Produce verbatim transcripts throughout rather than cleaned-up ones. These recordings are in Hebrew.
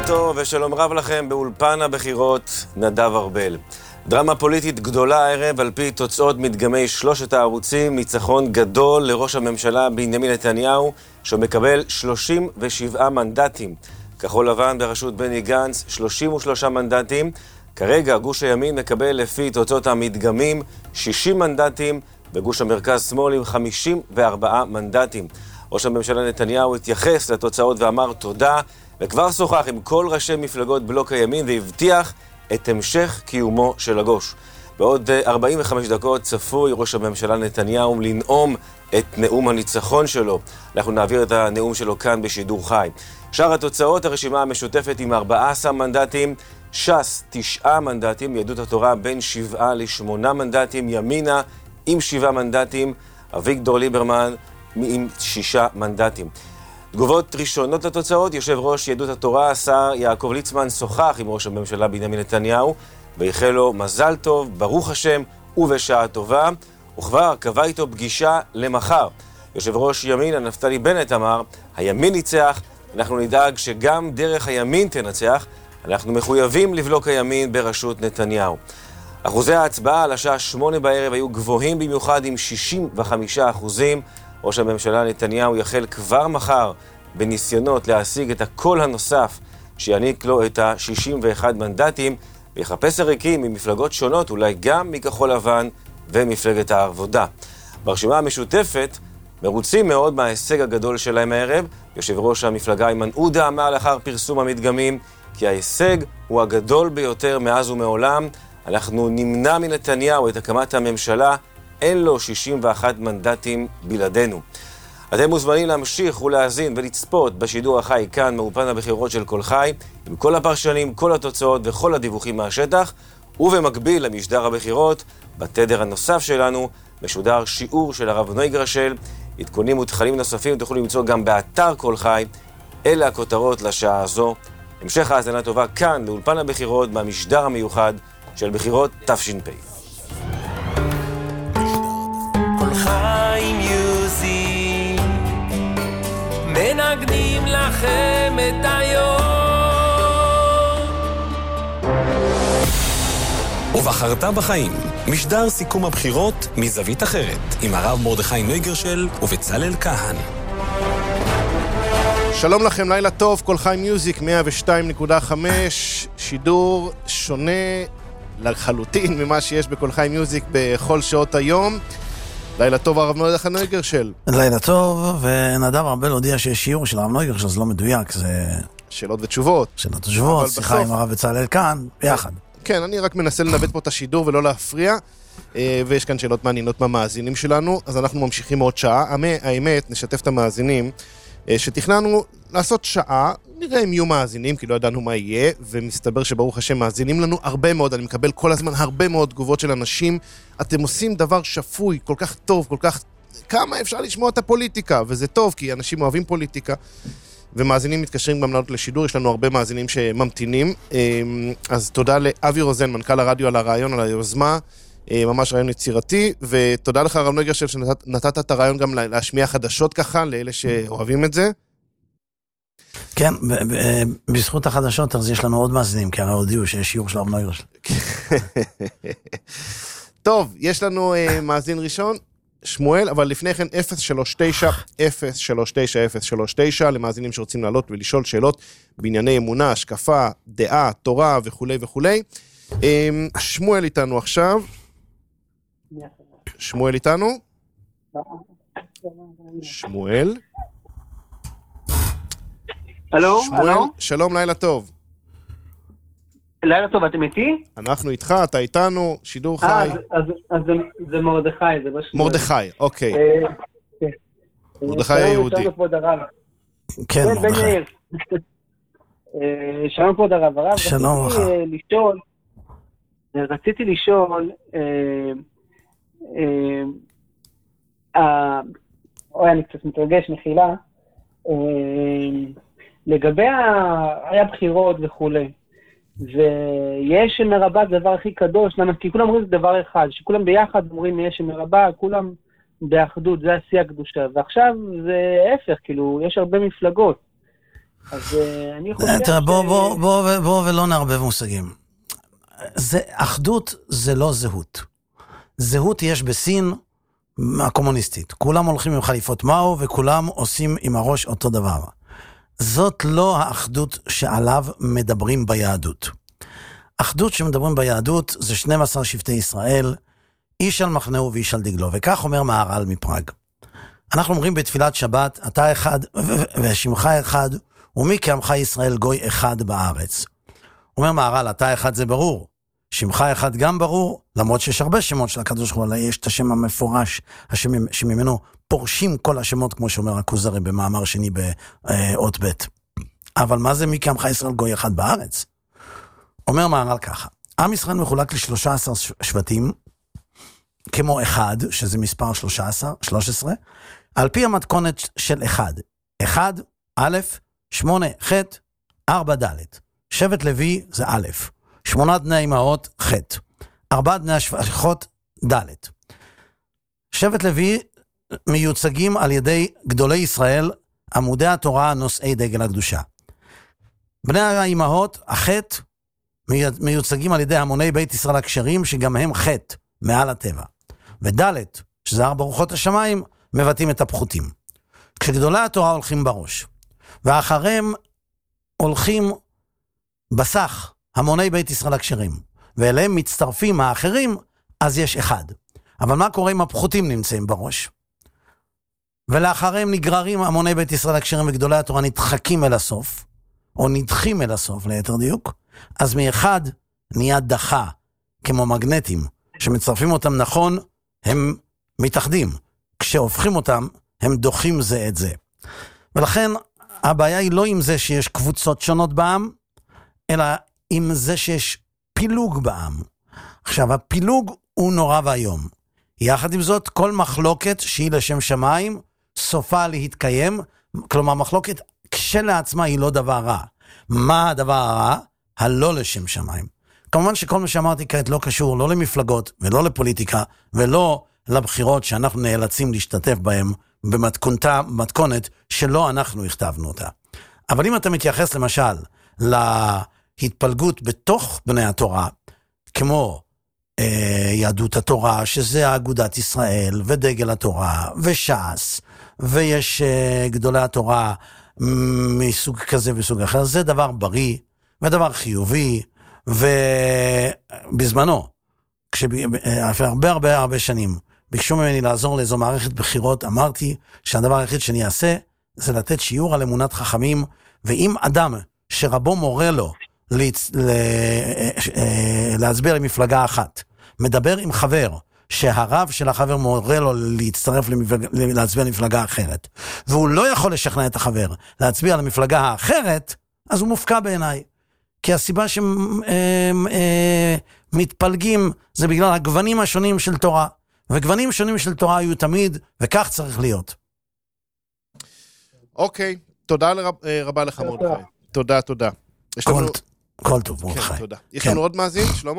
טוב ושלום רב לכם באולפן הבחירות נדב ארבל. דרמה פוליטית גדולה הערב על פי תוצאות מדגמי שלושת הערוצים, ניצחון גדול לראש הממשלה בנימין נתניהו שמקבל שלושים ושבעה מנדטים. כחול לבן בראשות בני גנץ שלושים ושלושה מנדטים. כרגע גוש הימין מקבל לפי תוצאות המדגמים שישים מנדטים וגוש המרכז שמאל עם חמישים וארבעה מנדטים. ראש הממשלה נתניהו התייחס לתוצאות ואמר תודה וכבר שוחח עם כל ראשי מפלגות בלוק הימין והבטיח את המשך קיומו של הגוש. בעוד ארבעים וחמש דקות צפוי ראש הממשלה נתניהו לנאום את נאום הניצחון שלו. אנחנו נעביר את הנאום שלו כאן בשידור חי. שאר התוצאות, הרשימה המשותפת עם ארבעה עשר מנדטים, ש"ס תשעה מנדטים, יהדות התורה בין שבעה לשמונה מנדטים, ימינה עם שבעה מנדטים, אביגדור ליברמן עם שישה מנדטים. תגובות ראשונות לתוצאות, יושב ראש יהדות התורה, השר יעקב ליצמן, שוחח עם ראש הממשלה בנימין נתניהו, ואיחל לו מזל טוב, ברוך השם ובשעה טובה, וכבר קבע איתו פגישה למחר. יושב ראש ימינה נפתלי בנט אמר, הימין ניצח, אנחנו נדאג שגם דרך הימין תנצח, אנחנו מחויבים לבלוק הימין בראשות נתניהו. אחוזי ההצבעה על השעה שמונה בערב היו גבוהים במיוחד עם שישים וחמישה אחוזים. ראש הממשלה נתניהו יחל כבר מחר בניסיונות להשיג את הקול הנוסף שיעניק לו את ה-שישים ואחד מנדטים ויחפש עריקים ממפלגות שונות, אולי גם מכחול לבן ומפלגת העבודה. ברשימה המשותפת מרוצים מאוד מההישג הגדול שלהם הערב. יושב ראש המפלגה איימן עודה אמר לאחר פרסום המדגמים כי ההישג הוא הגדול ביותר מאז ומעולם. אנחנו נמנע מנתניהו את הקמת הממשלה, אין לו שישים ואחד מנדטים בלעדינו. אתם מוזמנים להמשיך ולהאזין ולצפות בשידור החי כאן מאולפן הבחירות של כל חי, עם כל הפרשנים, כל התוצאות וכל הדיווחים מהשטח, ובמקביל למשדר הבחירות, בתדר הנוסף שלנו, משודר שיעור של הרב נוי גרשל. עדכונים ותכנים נוספים תוכלו למצוא גם באתר כל חי. אלה הכותרות לשעה הזו. המשך האזנה טובה כאן לאולפן הבחירות במשדר המיוחד של בחירות תש"פ. כל חי מיוזיק מנגנים לכם את היום. ובחרת בחיים, משדר סיכום הבחירות מזווית אחרת, עם הרב מרדכי נויגרשל ובצלאל כהן. שלום לכם, לילה טוב, כל חי מיוזיק מאה ושתיים נקודה חמש, שידור שונה לחלוטין ממה שיש בכל חי מיוזיק בכל שעות היום. לילה טוב, הרב מרדכי נויגרשל. לילה טוב, ונדב ארבל הודיע שיש שיעור של הרב נויגרשל, זה לא מדויק, זה... שאלות ותשובות. שאלות ותשובות, שיחה עם הרב בצלאל כאן, ביחד. כן, אני רק מנסה לנווט פה את השידור ולא להפריע, ויש כאן שאלות מעניינות מהמאזינים שלנו, אז אנחנו ממשיכים עוד שעה. האמת, נשתף את המאזינים, שתכננו לעשות שעה, נראה אם יהיו מאזינים, כי לא ידענו מה יהיה, ומסתבר שברוך השם מאזינים לנו הרבה מאוד, אני מקבל כל הזמן הרבה מאוד תגובות של אנשים, אתם עושים דבר שפוי, כל כך טוב, כל כך... כמה אפשר לשמוע את הפוליטיקה, וזה טוב, כי אנשים אוהבים פוליטיקה, ומאזינים מתקשרים גם לעלות לשידור, יש לנו הרבה מאזינים שממתינים, אז תודה לאבי רוזן, מנכ"ל הרדיו, על הרעיון, על היוזמה, ממש רעיון יצירתי, ותודה לך הרב נויגרשל שנתת את הרעיון גם להשמיע חדשות ככה, לאלה שאוהבים את זה. כן, בזכות החדשות, אז יש לנו עוד מאזינים, כי הרי הודיעו שיש שיעור של הרב נויגרשל. טוב, יש לנו מאזין ראשון, שמואל, אבל לפני כן אפס שלוש תשע אפס שלוש תשע אפס שלוש תשע למאזינים שרוצים לעלות ולשאול שאלות בענייני אמונה, השקפה, דעה, תורה וכו' וכו'. שמואל איתנו עכשיו. שמואל איתנו? שמואל? הלו, הלו? שלום, לילה טוב. לילה טוב, אתם איתי? אנחנו איתך, אתה איתנו, שידור חי. אז זה מרדכי, זה לא שמואל. מרדכי, אוקיי. מרדכי היהודי. שלום כבוד הרב. כן, מרדכי. שלום כבוד הרב. הרב, שלום לך. רציתי לשאול, רציתי לשאול, אוי, אני קצת מתרגש, מחילה, לגבי היה בחירות וכולי, ויש מרבה זה דבר הכי קדוש, למה? כי כולם אומרים זה דבר אחד, שכולם ביחד אומרים יש מרבה, כולם באחדות, זה השיא הקדושה, ועכשיו זה הפך, כאילו, יש הרבה מפלגות, אז uh, אני חושב תראה, ש... בוא, בוא, בוא, בוא ולא נערבב מושגים. זה, אחדות זה לא זהות. זהות יש בסין הקומוניסטית. כולם הולכים עם חליפות מאו, וכולם עושים עם הראש אותו דבר. זאת לא האחדות שעליו מדברים ביהדות. אחדות שמדברים ביהדות זה שנים עשר שבטי ישראל, איש על מחנהו ואיש על דגלו, וכך אומר מהר"ל מפראג. אנחנו אומרים בתפילת שבת, אתה אחד ושמך אחד, ומי כעמך ישראל גוי אחד בארץ. אומר מהר"ל, אתה אחד זה ברור, שמך אחד גם ברור, למרות שיש הרבה שמות של הקדוש ברוך הוא, יש את השם המפורש, השם שממנו פורשים כל השמות, כמו שאומר הכוזרי במאמר שני באות ב'. אבל מה זה מי כעמך ישראל גוי אחד בארץ? אומר מהר"ל ככה, עם ישראל מחולק ל-שלושה עשר שבטים, כמו אחד, שזה מספר שלוש עשרה, שלוש עשרה, על פי המתכונת של אחד. אחד, א', שמונה, ח', ארבע, ד'. שבט לוי זה א', שמונה בני אמהות, ח', ארבע בני השפחות, ד'. שבט לוי מיוצגים על ידי גדולי ישראל, עמודי התורה, נושאי דגל הקדושה. בני האמהות, הח', מיוצגים על ידי המוני בית ישראל הכשרים, שגם הם ח' מעל הטבע. ודלת, שזה ארבע רוחות השמיים, מבטאים את הפחותים. כשגדולי התורה הולכים בראש, ואחריהם הולכים בסך, המוני בית ישראל הכשרים, ואליהם מצטרפים האחרים, אז יש אחד. אבל מה קורה אם הפחותים נמצאים בראש? ולאחריהם נגררים המוני בית ישראל הכשרים, וגדולי התורה נדחקים אל הסוף, או נדחים אל הסוף ליתר דיוק, אז מאחד נהיה דחה, כמו מגנטים, שמצרפים אותם נכון, הם מתאחדים. כשהופכים אותם, הם דוחים זה את זה. ולכן, הבעיה היא לא עם זה שיש קבוצות שונות בעם, אלא עם זה שיש פילוג בעם. עכשיו, הפילוג הוא נורא והיום. יחד עם זאת, כל מחלוקת שהיא לשם שמיים, סופה להתקיים, כלומר, מחלוקת כשלעצמה היא לא דבר רע. מה הדבר הרע? הלא לשם שמיים. כמובן שכל מה שאמרתי כעת לא קשור לא למפלגות ולא לפוליטיקה ולא לבחירות שאנחנו נאלצים להשתתף בהם במתכונת שלא אנחנו הכתבנו אותה. אבל אם אתה מתייחס למשל להתפלגות בתוך בני התורה, כמו אה, יהדות התורה, שזה אגודת ישראל ודגל התורה וש"ס, ויש אה, גדולי התורה מסוג כזה וסוג אחר, זה דבר בריא ודבר חיובי, ובזמנו, הרבה הרבה הרבה שנים, ביקשו ממני לעזור לאיזו מערכת בחירות, אמרתי שהדבר היחיד שאני אעשה, זה לתת שיעור על אמונת חכמים, ואם אדם שרבו מורה לו להצ... להצביע למפלגה אחת, מדבר עם חבר, שהרב של החבר מורה לו להצטרף למפלג... להצביע למפלגה אחרת, והוא לא יכול לשכנע את החבר להצביע למפלגה האחרת, אז הוא מופקע בעיניי. כי הסיבה שמתפלגים זה בגלל הגוונים השונים של תורה. וגוונים שונים של תורה היו תמיד, וכך צריך להיות. אוקיי, תודה רבה לך מרדכי. תודה, תודה. כל טוב מרדכי. תודה. יש לנו עוד מאזין, שלמה?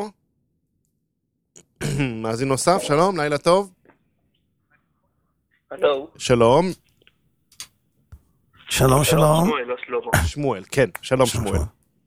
מאזין נוסף, שלום, לילה טוב. הלו. שלום. שלום, שלום. שמואל, לא שלמה. שמואל, כן, שלום שמואל.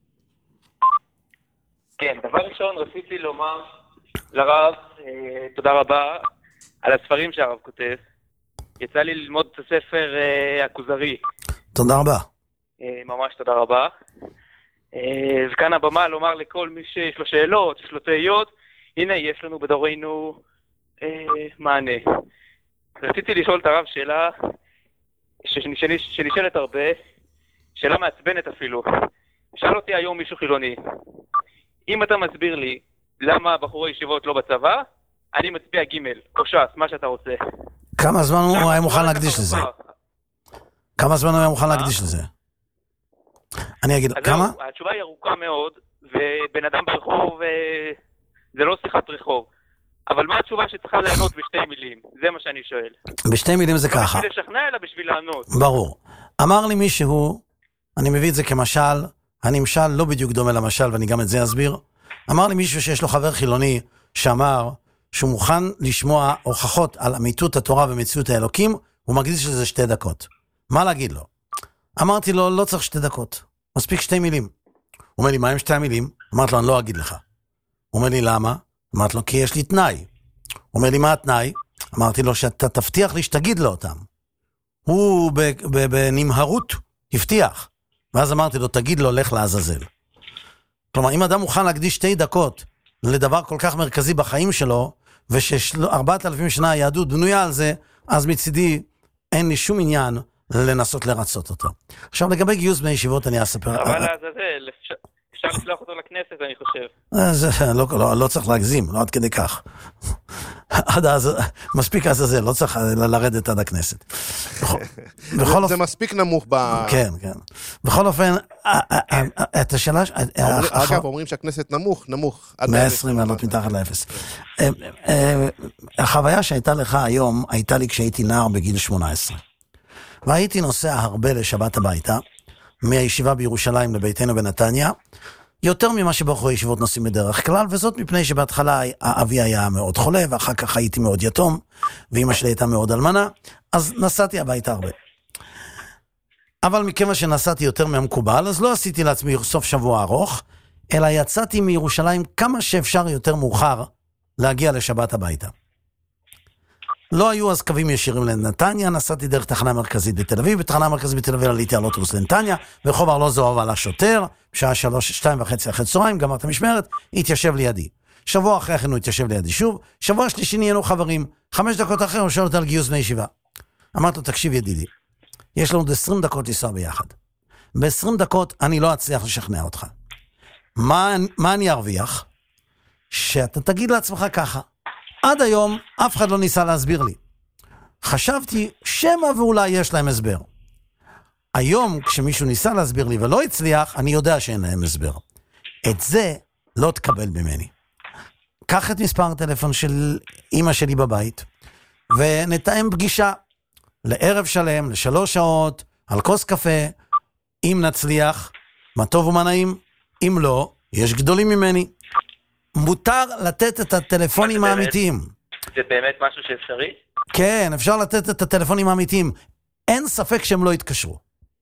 כן, דבר ראשון רציתי לומר לרב, אה, תודה רבה על הספרים שהרב כותב. יצא לי ללמוד את הספר אה, הכוזרי. תודה רבה. אה, ממש תודה רבה. אה, וכאן הבמה לומר לכל מי שיש לו שאלות, שיש לו תהיות, הנה יש לנו בדורנו אה, מענה. רציתי לשאול את הרב שאלה שנשאלת, שנשאלת הרבה, שאלה מעצבנת אפילו. שאל אותי היום מישהו חילוני, אם אתה מסביר לי למה בחורי ישיבות לא בצבא, אני מצביע ג' או ש"ס, מה שאתה רוצה. כמה זמן הוא היה מוכן להקדיש לזה? כמה זמן הוא היה מוכן להקדיש לזה? אני אגיד, כמה? התשובה היא ארוכה מאוד, ובן אדם ברחוב, זה לא שיחת רחוב. אבל מה התשובה שצריכה לענות בשתי מילים? זה מה שאני שואל. בשתי מילים זה ככה. לא בשביל לשכנע, אלא בשביל לענות. ברור. אמר לי מישהו, אני מביא את זה כמשל, הנמשל לא בדיוק דומה למשל, ואני גם את זה אסביר. אמר לי מישהו שיש לו חבר חילוני, שאמר שהוא מוכן לשמוע הוכחות על אמיתות התורה ומציאות האלוקים, הוא מקדיש לזה שתי דקות. מה להגיד לו? אמרתי לו, לא צריך שתי דקות, מספיק שתי מילים. הוא אומר לי, מה עם שתי המילים? אמרתי לו, אני לא אגיד לך. הוא אומר לי, למה? אמרתי לו, כי יש לי תנאי. הוא אומר לי, מה התנאי? אמרתי לו, שאתה תבטיח לי שתגיד לו אותם. הוא בנמהרות הבטיח. ואז אמרתי לו, תגיד לו, לך לעזאזל. כלומר, אם אדם מוכן להקדיש שתי דקות לדבר כל כך מרכזי בחיים שלו, ושארבעת אלפים שנה היהדות בנויה על זה, אז מצידי אין לי שום עניין לנסות לרצות אותו. עכשיו, לגבי גיוס בני ישיבות, אני אספר... אבל לעזאזל, אפשר לשלוח אותו לכנסת, אני חושב. זה, לא, לא, לא צריך להגזים, לא עד כדי כך. עד אז, מספיק עזאזל, לא צריך לרדת עד הכנסת. זה, זה מספיק נמוך ב... כן, כן. בכל אופן, את השאלה... אגב, אומרים שהכנסת נמוך, נמוך. מאה ועשרים מעלות מתחת לאפס. החוויה שהייתה לך היום, הייתה לי כשהייתי נער בגיל שמונה עשרה. והייתי נוסע הרבה לשבת הביתה, מהישיבה בירושלים לביתנו בנתניה, יותר ממה שבחורי ישיבות נוסעים בדרך כלל, וזאת מפני שבהתחלה אבי היה מאוד חולה, ואחר כך הייתי מאוד יתום, ואמא שלי הייתה מאוד אלמנה, אז נסעתי הביתה הרבה. אבל מכיוון שנסעתי יותר מהמקובל, אז לא עשיתי לעצמי סוף שבוע ארוך, אלא יצאתי מירושלים כמה שאפשר יותר מאוחר להגיע לשבת הביתה. לא היו אז קווים ישירים לנתניה, נסעתי דרך תחנה מרכזית בתל אביב, בתחנה מרכזית בתל אביב עליתי על אוטובוס לנתניה, ורחוב ארלוזורוב עלה שוטר, בשעה שלוש, שתיים וחצי אחרי צהריים, גמר את המשמרת, התיישב לידי. שבוע אחרי כן הוא התיישב לידי שוב, שבוע שלישי נהיינו חברים, חמש דקות אחרי הוא שואל אותה על גיוס בני ישיבה. אמרתי לו, תקשיב ידידי, יש לנו עשרים דקות לנסוע ביחד. ב-עשרים דקות אני לא אצליח לשכנע אותך. מה, מה אני ארוויח? שאתה תגיד לעצמך ככה, עד היום אף אחד לא ניסה להסביר לי. חשבתי שמא ואולי יש להם הסבר. היום כשמישהו ניסה להסביר לי ולא הצליח, אני יודע שאין להם הסבר. את זה לא תקבל ממני. קח את מספר הטלפון של אמא שלי בבית, ונתאם פגישה לערב שלם, לשלוש שעות, על כוס קפה. אם נצליח, מה טוב ומה נעים. אם לא, יש גדולים ממני. מותר לתת את הטלפונים האמיתיים. זה באמת משהו שאפשרי? כן, אפשר לתת את הטלפונים האמיתיים. אין ספק שהם לא יתקשרו.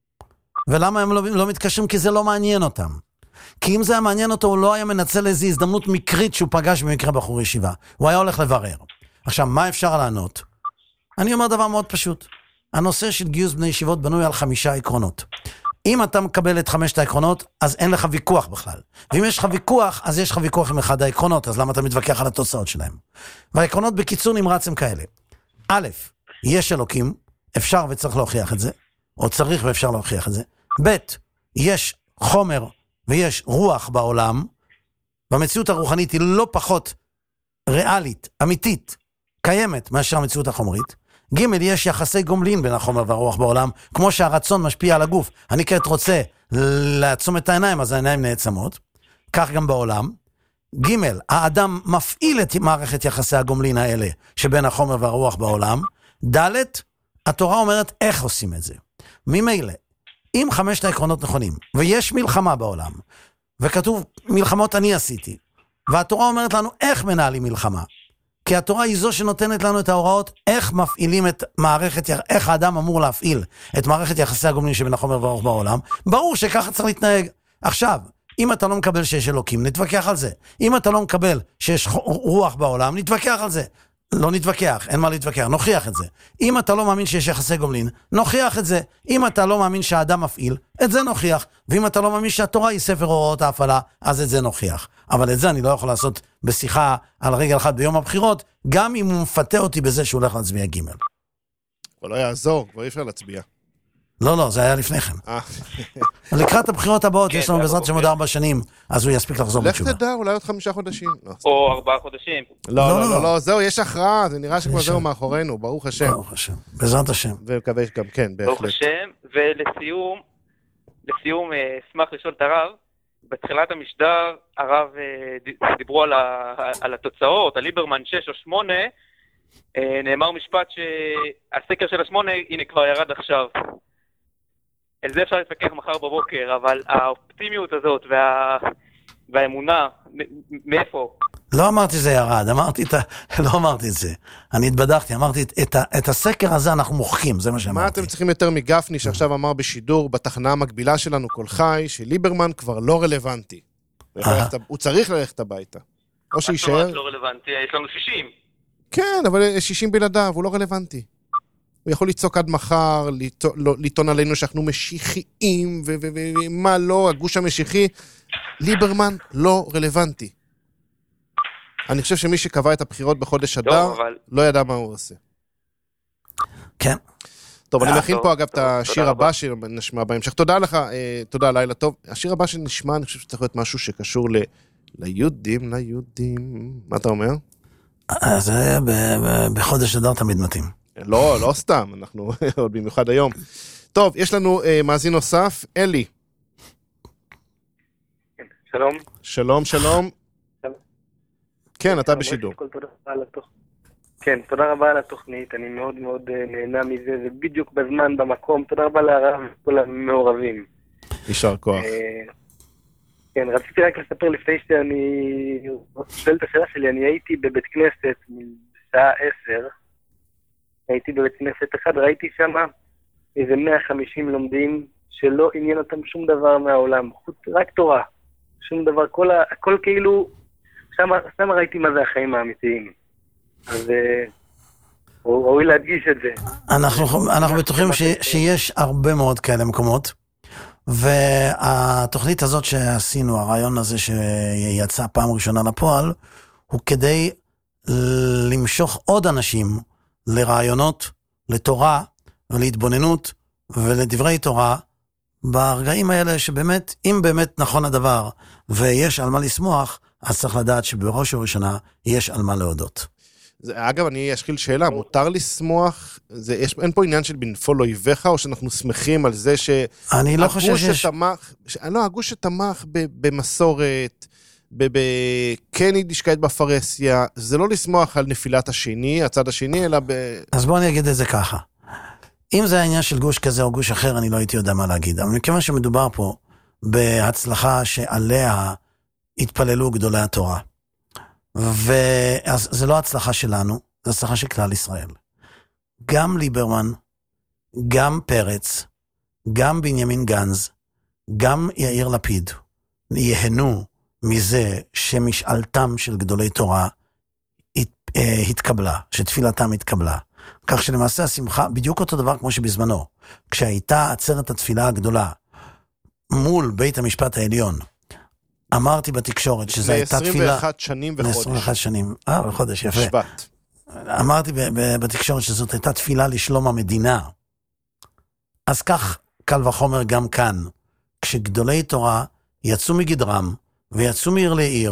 ולמה הם לא, לא מתקשרים? כי זה לא מעניין אותם. כי אם זה היה מעניין אותו, הוא לא היה מנצל איזו הזדמנות מקרית שהוא פגש במקרה בחור ישיבה. הוא היה הולך לברר. עכשיו, מה אפשר לענות? אני אומר דבר מאוד פשוט. הנושא של גיוס בני ישיבות בנוי על חמישה עקרונות. אם אתה מקבל את חמשת העקרונות, אז אין לך ויכוח בכלל. ואם יש לך ויכוח, אז יש לך ויכוח עם אחד העקרונות, אז למה אתה מתווכח על התוצאות שלהם? והעקרונות בקיצור נמרץ הם כאלה. א', יש אלוקים, אפשר וצריך להוכיח את זה, או צריך ואפשר להוכיח את זה. ב', יש חומר ויש רוח בעולם, והמציאות הרוחנית היא לא פחות ריאלית, אמיתית, קיימת מאשר המציאות החומרית. ג' יש יחסי גומלין בין החומר והרוח בעולם, כמו שהרצון משפיע על הגוף. אני כעת רוצה לעצום את העיניים, אז העיניים נעצמות. כך גם בעולם. ג' האדם מפעיל את מערכת יחסי הגומלין האלה, שבין החומר והרוח בעולם. ד' התורה אומרת איך עושים את זה. ממילא, אם חמשת העקרונות נכונים, ויש מלחמה בעולם, וכתוב מלחמות אני עשיתי, והתורה אומרת לנו איך מנהלים מלחמה, כי התורה היא זו שנותנת לנו את ההוראות איך מפעילים את מערכת, איך האדם אמור להפעיל את מערכת יחסי הגומלין שבין החומר והרוח בעולם. ברור שככה צריך להתנהג. עכשיו, אם אתה לא מקבל שיש אלוקים, נתווכח על זה. אם אתה לא מקבל שיש רוח בעולם, נתווכח על זה. לא נתווכח, אין מה להתווכח, נוכיח את זה. אם אתה לא מאמין שיש יחסי גומלין, נוכיח את זה. אם אתה לא מאמין שהאדם מפעיל, את זה נוכיח. ואם אתה לא מאמין שהתורה היא ספר הוראות ההפעלה, אז את זה נוכיח. אבל את זה אני לא יכול לעשות בשיחה על רגל אחד ביום הבחירות, גם אם הוא מפתה אותי בזה שהוא הולך להצביע ג'. אבל לא יעזור, כבר אי אפשר להצביע. לא, לא, זה היה לפני כן. לקראת הבחירות הבאות, יש לנו בעזרת שם עוד ארבע שנים, אז הוא יספיק לחזור בתשובה. לך תדע, אולי עוד חמישה חודשים. או ארבעה חודשים. לא, לא, לא, זהו, יש הכרעה, זה נראה שכבר זהו מאחורינו, ברוך השם. ברוך השם, בעזרת השם. ומקווה גם כן, בהחלט. ברוך השם, ולסיום, לסיום, אשמח לשאול את הרב, בתחילת המשדר, הרב דיברו על התוצאות, על ליברמן שש או שמונה, נאמר משפט שהסקר של השמונה, הנה כבר ירד עכשיו. על זה אפשר להתפקח מחר בבוקר, אבל האופטימיות הזאת וה... והאמונה, מאיפה? לא אמרתי זה ירד, אמרתי את ה... לא אמרתי את זה. אני התבדחתי, אמרתי את, ה... את הסקר הזה אנחנו מוחקים, זה מה שאמרתי. מה אתם צריכים יותר מגפני שעכשיו אמר בשידור בתחנה המקבילה שלנו כל חי, שליברמן כבר לא רלוונטי. הוא צריך ללכת הביתה. או שישאר... לא רלוונטי, יש לנו שישים. כן, אבל שישים בלעדיו, הוא לא רלוונטי. הוא יכול לצעוק עד מחר, לטעון עלינו שאנחנו משיחיים, ומה לא, הגוש המשיחי. ליברמן לא רלוונטי. אני חושב שמי שקבע את הבחירות בחודש אדר, לא ידע מה הוא עושה. כן. טוב, אני מכין פה אגב את השיר הבא שנשמע בהמשך. תודה לך, תודה, לילה טוב. השיר הבא שנשמע, אני חושב שצריך להיות משהו שקשור ליהודים, ליהודים. מה אתה אומר? זה בחודש אדר תמיד מתאים. לא, לא סתם, אנחנו עוד במיוחד היום. טוב, יש לנו מאזין נוסף, אלי. שלום. שלום, שלום. כן, אתה בשידור. כן, תודה רבה על התוכנית, אני מאוד מאוד נהנה מזה, זה בדיוק בזמן, במקום, תודה רבה להרב וכל המעורבים. יישר כוח. כן, רציתי רק לספר לפני שאני שואל את השאלה שלי, אני הייתי בבית כנסת בשעה עשר, הייתי בבית כנסת אחד, ראיתי שם איזה מאה וחמישים לומדים שלא עניין אותם שום דבר מהעולם, רק תורה, שום דבר, כל, הכל כאילו, שם ראיתי מה זה החיים האמיתיים. אז ראוי להדגיש את זה. אנחנו, אנחנו בטוחים ש, שיש הרבה מאוד כאלה מקומות, והתוכנית הזאת שעשינו, הרעיון הזה שיצא פעם ראשונה לפועל, הוא כדי למשוך עוד אנשים לרעיונות, לתורה ולהתבוננות ולדברי תורה, ברגעים האלה שבאמת, אם באמת נכון הדבר, ויש על מה לשמוח, אז צריך לדעת שבראש ובראשונה יש על מה להודות. זה, אגב, אני אשחיל שאלה, מותר לשמוח? זה, יש, אין פה עניין של בנפול אויביך, או שאנחנו שמחים על זה ש... אני לא חושב שיש... שתמך, ש... לא, הגוש שתמך ב, במסורת, כן יידישקייט בפרסיה, זה לא לשמוח על נפילת השני, הצד השני, אלא ב... אז בואו אני אגיד את זה ככה. אם זה העניין של גוש כזה או גוש אחר, אני לא הייתי יודע מה להגיד. אבל מכיוון שמדובר פה בהצלחה שעליה התפללו גדולי התורה. ואז זה לא הצלחה שלנו, זה הצלחה של כלל ישראל. גם ליברמן, גם פרץ, גם בנימין גנז, גם יאיר לפיד, יהנו מזה שמשאלתם של גדולי תורה התקבלה, שתפילתם התקבלה. כך שלמעשה השמחה, בדיוק אותו דבר כמו שבזמנו, כשהייתה עצרת התפילה הגדולה מול בית המשפט העליון, אמרתי בתקשורת שזו הייתה תפילה... ל-עשרים ואחת שנים וחודש. ל-עשרים ואחת שנים, אה, בחודש, יפה. שבט. אמרתי בתקשורת שזאת הייתה תפילה לשלום המדינה. אז כך קל וחומר גם כאן, כשגדולי תורה יצאו מגדרם, ויצאו מעיר לעיר,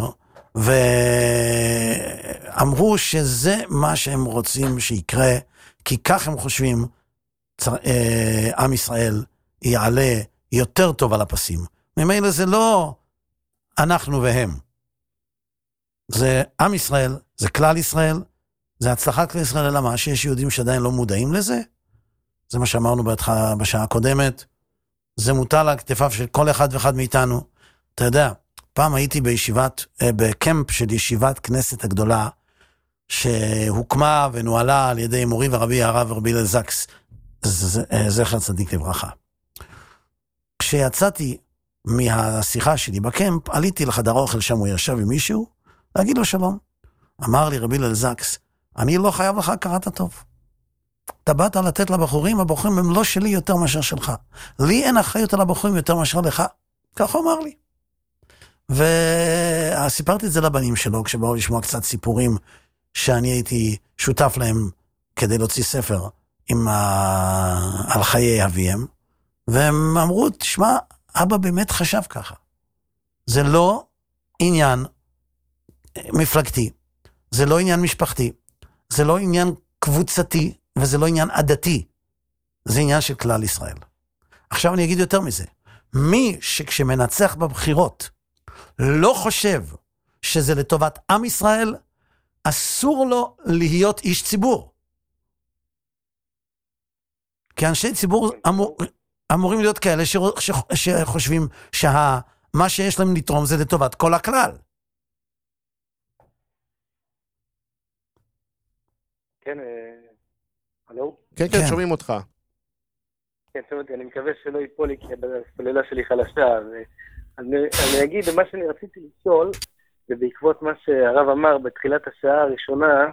ואמרו שזה מה שהם רוצים שיקרה, כי כך הם חושבים, עם ישראל יעלה יותר טוב על הפסים. ממילא זה לא אנחנו והם. זה עם ישראל, זה כלל ישראל, זה הצלחת כלל ישראל. למה? שיש יהודים שעדיין לא מודעים לזה? זה מה שאמרנו בשעה הקודמת. זה מוטל על כתפיו של כל אחד ואחד מאיתנו. אתה יודע, פעם הייתי בישיבת, בקמפ של ישיבת כנסת הגדולה, שהוקמה ונועלה על ידי מורי ורבי הרב רבי הלל זקס, זכר צדיק לברכה. כשיצאתי מהשיחה שלי בקמפ, עליתי לחדר האוכל, שם הוא ישב עם מישהו, להגיד לו שלום. אמר לי רבי הלל זקס, אני לא חייב לך הכרת הטוב. אתה באת לתת לבחורים, הבחורים הם לא שלי יותר מאשר שלך. לי אין אחריות על הבחורים יותר מאשר לך. כך הוא אמר לי. וסיפרתי את זה לבנים שלו, כשבאו לשמוע קצת סיפורים שאני הייתי שותף להם כדי להוציא ספר עם ה... על חיי אביהם, והם אמרו, תשמע, אבא באמת חשב ככה. זה לא עניין מפלגתי, זה לא עניין משפחתי, זה לא עניין קבוצתי, וזה לא עניין עדתי, זה עניין של כלל ישראל. עכשיו אני אגיד יותר מזה, מי שכשמנצח בבחירות, לא חושב שזה לטובת עם ישראל, אסור לו להיות איש ציבור. כי אנשי ציבור אמור, אמורים להיות כאלה שחושבים שמה שיש להם לתרום זה לטובת כל הכלל. כן, אה, הלו? כן, כן, כן. שומעים אותך. כן, שמעתי, אני מקווה שלא ייפול לי, כי הסוללה שלי חלשה. אני, אני אגיד, מה שאני רציתי לשאול, ובעקבות מה שהרב אמר בתחילת השעה הראשונה,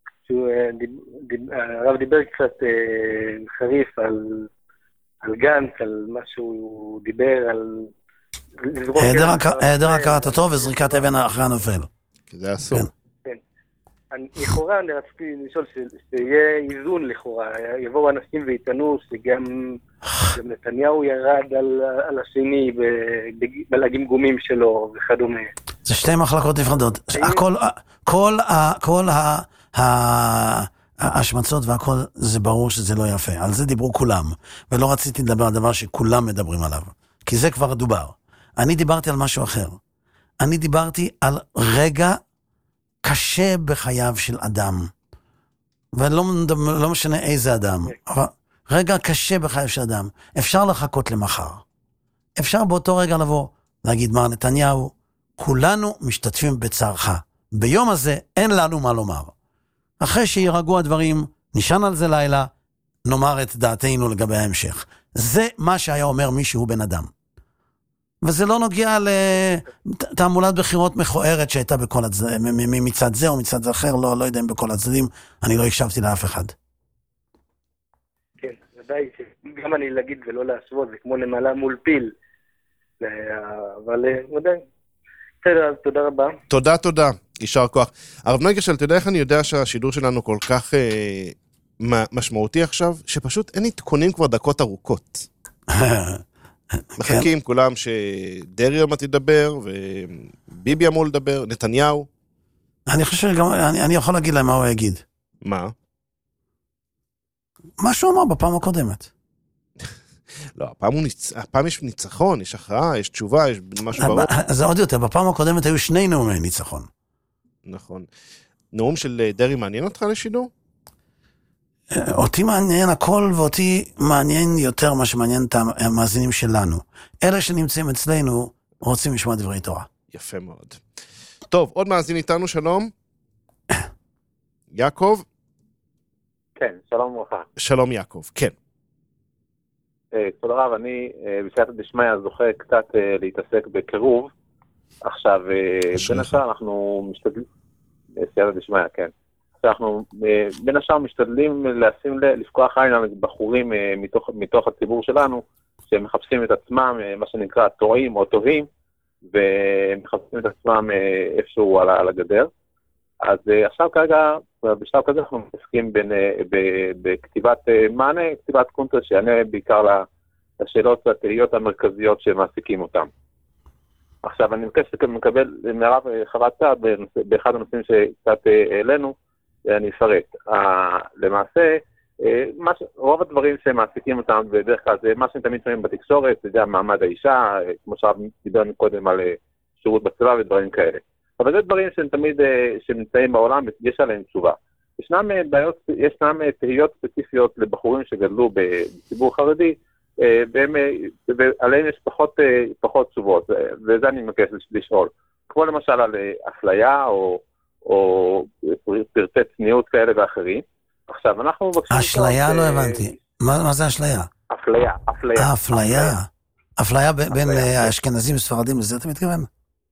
שהרב דיבר קצת אה, חריף על, על גנץ, על מה שהוא דיבר, על... היעדר הכרת הטוב וזריקת אבן אחרי הנופל. כי זה אסור. כן. לכאורה אני רציתי לשאול שיהיה איזון לכאורה, יבואו אנשים ויתנו שגם נתניהו ירד על השני בגמגומים שלו וכדומה. זה שתי מחלקות נפרדות. כל ההשמצות והכל זה ברור שזה לא יפה. על זה דיברו כולם. ולא רציתי לדבר על דבר שכולם מדברים עליו. כי זה כבר דובר. אני דיברתי על משהו אחר. אני דיברתי על רגע קשה בחייו של אדם. ולא לא משנה איזה אדם. אבל רגע קשה בחייו של אדם. אפשר לחכות למחר. אפשר באותו רגע לבוא, להגיד, מר נתניהו, כולנו משתתפים בצערך. ביום הזה אין לנו מה לומר. אחרי שירגעו הדברים, נשען על זה לילה, נאמר את דעתנו לגבי ההמשך. זה מה שהיה אומר מישהו בן אדם. וזה לא נוגע לתעמולת בחירות מכוערת שהייתה בכל הצדדים, מצד זה או מצד אחר, לא, לא יודע אם בכל הצדדים, אני לא הקשבתי לאף אחד. כן, ודאי שגם אני להגיד ולא להשוות, זה כמו נמלה מול פיל. אבל ודאי. בסדר, תודה רבה. תודה, תודה. יישר כוח. הרב נויגרשל, אתה יודע איך אני יודע שהשידור שלנו כל כך אה, משמעותי עכשיו? שפשוט אין עדכונים כבר דקות ארוכות. מחכים כולם שדרעי עוד תדבר, וביבי אמור לדבר, נתניהו. אני חושב שגם, אני, אני יכול להגיד להם מה הוא יגיד. מה? מה שהוא אמר בפעם הקודמת. לא, הפעם, ניצ... הפעם יש ניצחון, יש הכרעה, יש תשובה, יש משהו ברור. זה עוד יותר, בפעם הקודמת היו שני נאומי ניצחון. נכון. נאום של דרעי מעניין אותך לשידור? אותי מעניין הכל, ואותי מעניין יותר מה שמעניין את המאזינים שלנו. אלה שנמצאים אצלנו רוצים לשמוע דברי תורה. יפה מאוד. טוב, עוד מאזין איתנו, שלום. יעקב? כן, שלום וברכה. שלום יעקב, כן. תודה רב, אני בסייעתא דשמיא זוכה קצת להתעסק בקירוב. עכשיו, בין השאר אנחנו משתדלים, בסייעתא דשמיא, כן. אנחנו בין השאר משתדלים לשים, לפקוח עין על בחורים מתוך, מתוך הציבור שלנו, שמחפשים את עצמם, מה שנקרא טועים או טובים, ומחפשים את עצמם איפשהו על, על הגדר. אז עכשיו כרגע, בשלב כזה אנחנו מתעסקים בכתיבת מענה, כתיבת קונטר שיענה בעיקר לשאלות והתהיות המרכזיות שמעסיקים אותם. עכשיו אני מבקש לקבל מערב חוות דעת באחד הנושאים שקצת העלינו, אני אפרט. למעשה, רוב הדברים שמעסיקים אותם בדרך כלל זה מה שתמיד שומעים בתקשורת, זה גם מעמד האישה, כמו שהרב דיבר קודם על שירות בצבא ודברים כאלה. אבל זה דברים שהם תמיד, שנמצאים בעולם, יש עליהם תשובה. ישנם בעיות, ישנם תהיות ספציפיות לבחורים שגדלו בציבור חרדי, ועליהם יש פחות, פחות תשובות, וזה אני מבקש לשאול. כמו למשל על אפליה, או, או פרטי צניעות כאלה ואחרים. עכשיו, אנחנו מבקשים... אשליה לא הבנתי. מה זה אשליה? אפליה, אפליה. אפליה. אפליה בין האשכנזים וספרדים, לזה אתה מתכוון?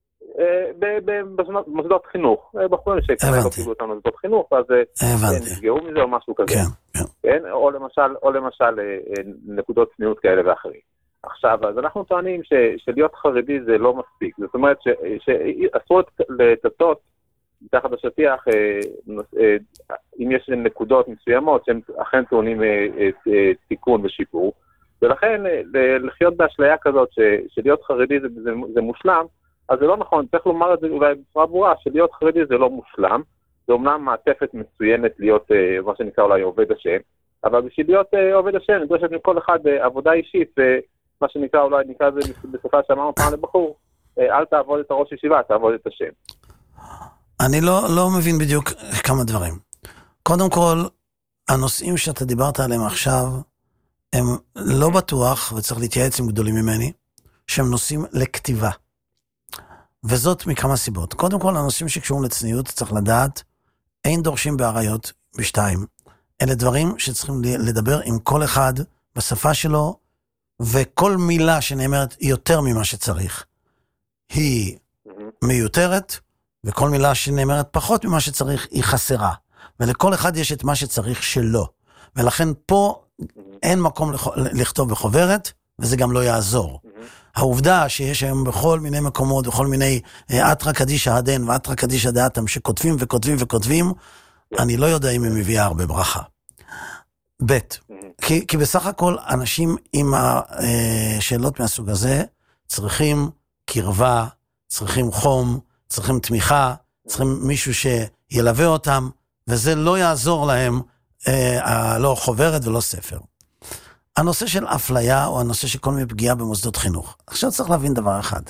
במוסדות חינוך, בחורים שכנראה לא קיבלו אותם במוסדות חינוך, אז נפגעו מזה או משהו כזה. או למשל נקודות צניעות כאלה ואחרים. עכשיו, אז אנחנו טוענים שלהיות חרדי זה לא מספיק. זאת אומרת שאסור לטטות מתחת לשטיח, אם יש נקודות מסוימות שהם אכן טוענים תיקון ושיפור, ולכן לחיות באשליה כזאת שלהיות חרדי זה מושלם, אז זה לא נכון, צריך לומר את זה אולי בצורה ברורה, שלהיות חרדי זה לא מושלם, זה אומנם מעטפת מצוינת להיות מה שנקרא אולי עובד השם, אבל בשביל להיות עובד השם, נדרשת מכל אחד עבודה אישית, מה שנקרא אולי נקרא זה בשפה שאמרנו פעם לבחור, אל תעבוד את הראש ישיבה, תעבוד את השם. אני לא, לא מבין בדיוק כמה דברים. קודם כל, הנושאים שאתה דיברת עליהם עכשיו, הם לא בטוח, וצריך להתייעץ עם גדולים ממני, שהם נושאים לכתיבה. וזאת מכמה סיבות. קודם כל, הנושאים שקשורים לצניעות, צריך לדעת, אין דורשים בעריות בשתיים. אלה דברים שצריכים לדבר עם כל אחד בשפה שלו, וכל מילה שנאמרת יותר ממה שצריך, היא מיותרת, וכל מילה שנאמרת פחות ממה שצריך, היא חסרה. ולכל אחד יש את מה שצריך שלו. ולכן פה אין מקום לכתוב בחוברת, וזה גם לא יעזור. העובדה שיש היום בכל מיני מקומות, בכל מיני אתרא קדישא הדן ואתרא קדישא דאטם, שכותבים וכותבים וכותבים, אני לא יודע אם הם מביאה הרבה ברכה. ב' כי, כי בסך הכל אנשים עם השאלות מהסוג הזה, צריכים קרבה, צריכים חום, צריכים תמיכה, צריכים מישהו שילווה אותם, וזה לא יעזור להם, אה, לא חוברת ולא ספר. הנושא של אפליה, או הנושא של כל מיני פגיעה במוסדות חינוך. עכשיו צריך להבין דבר אחד.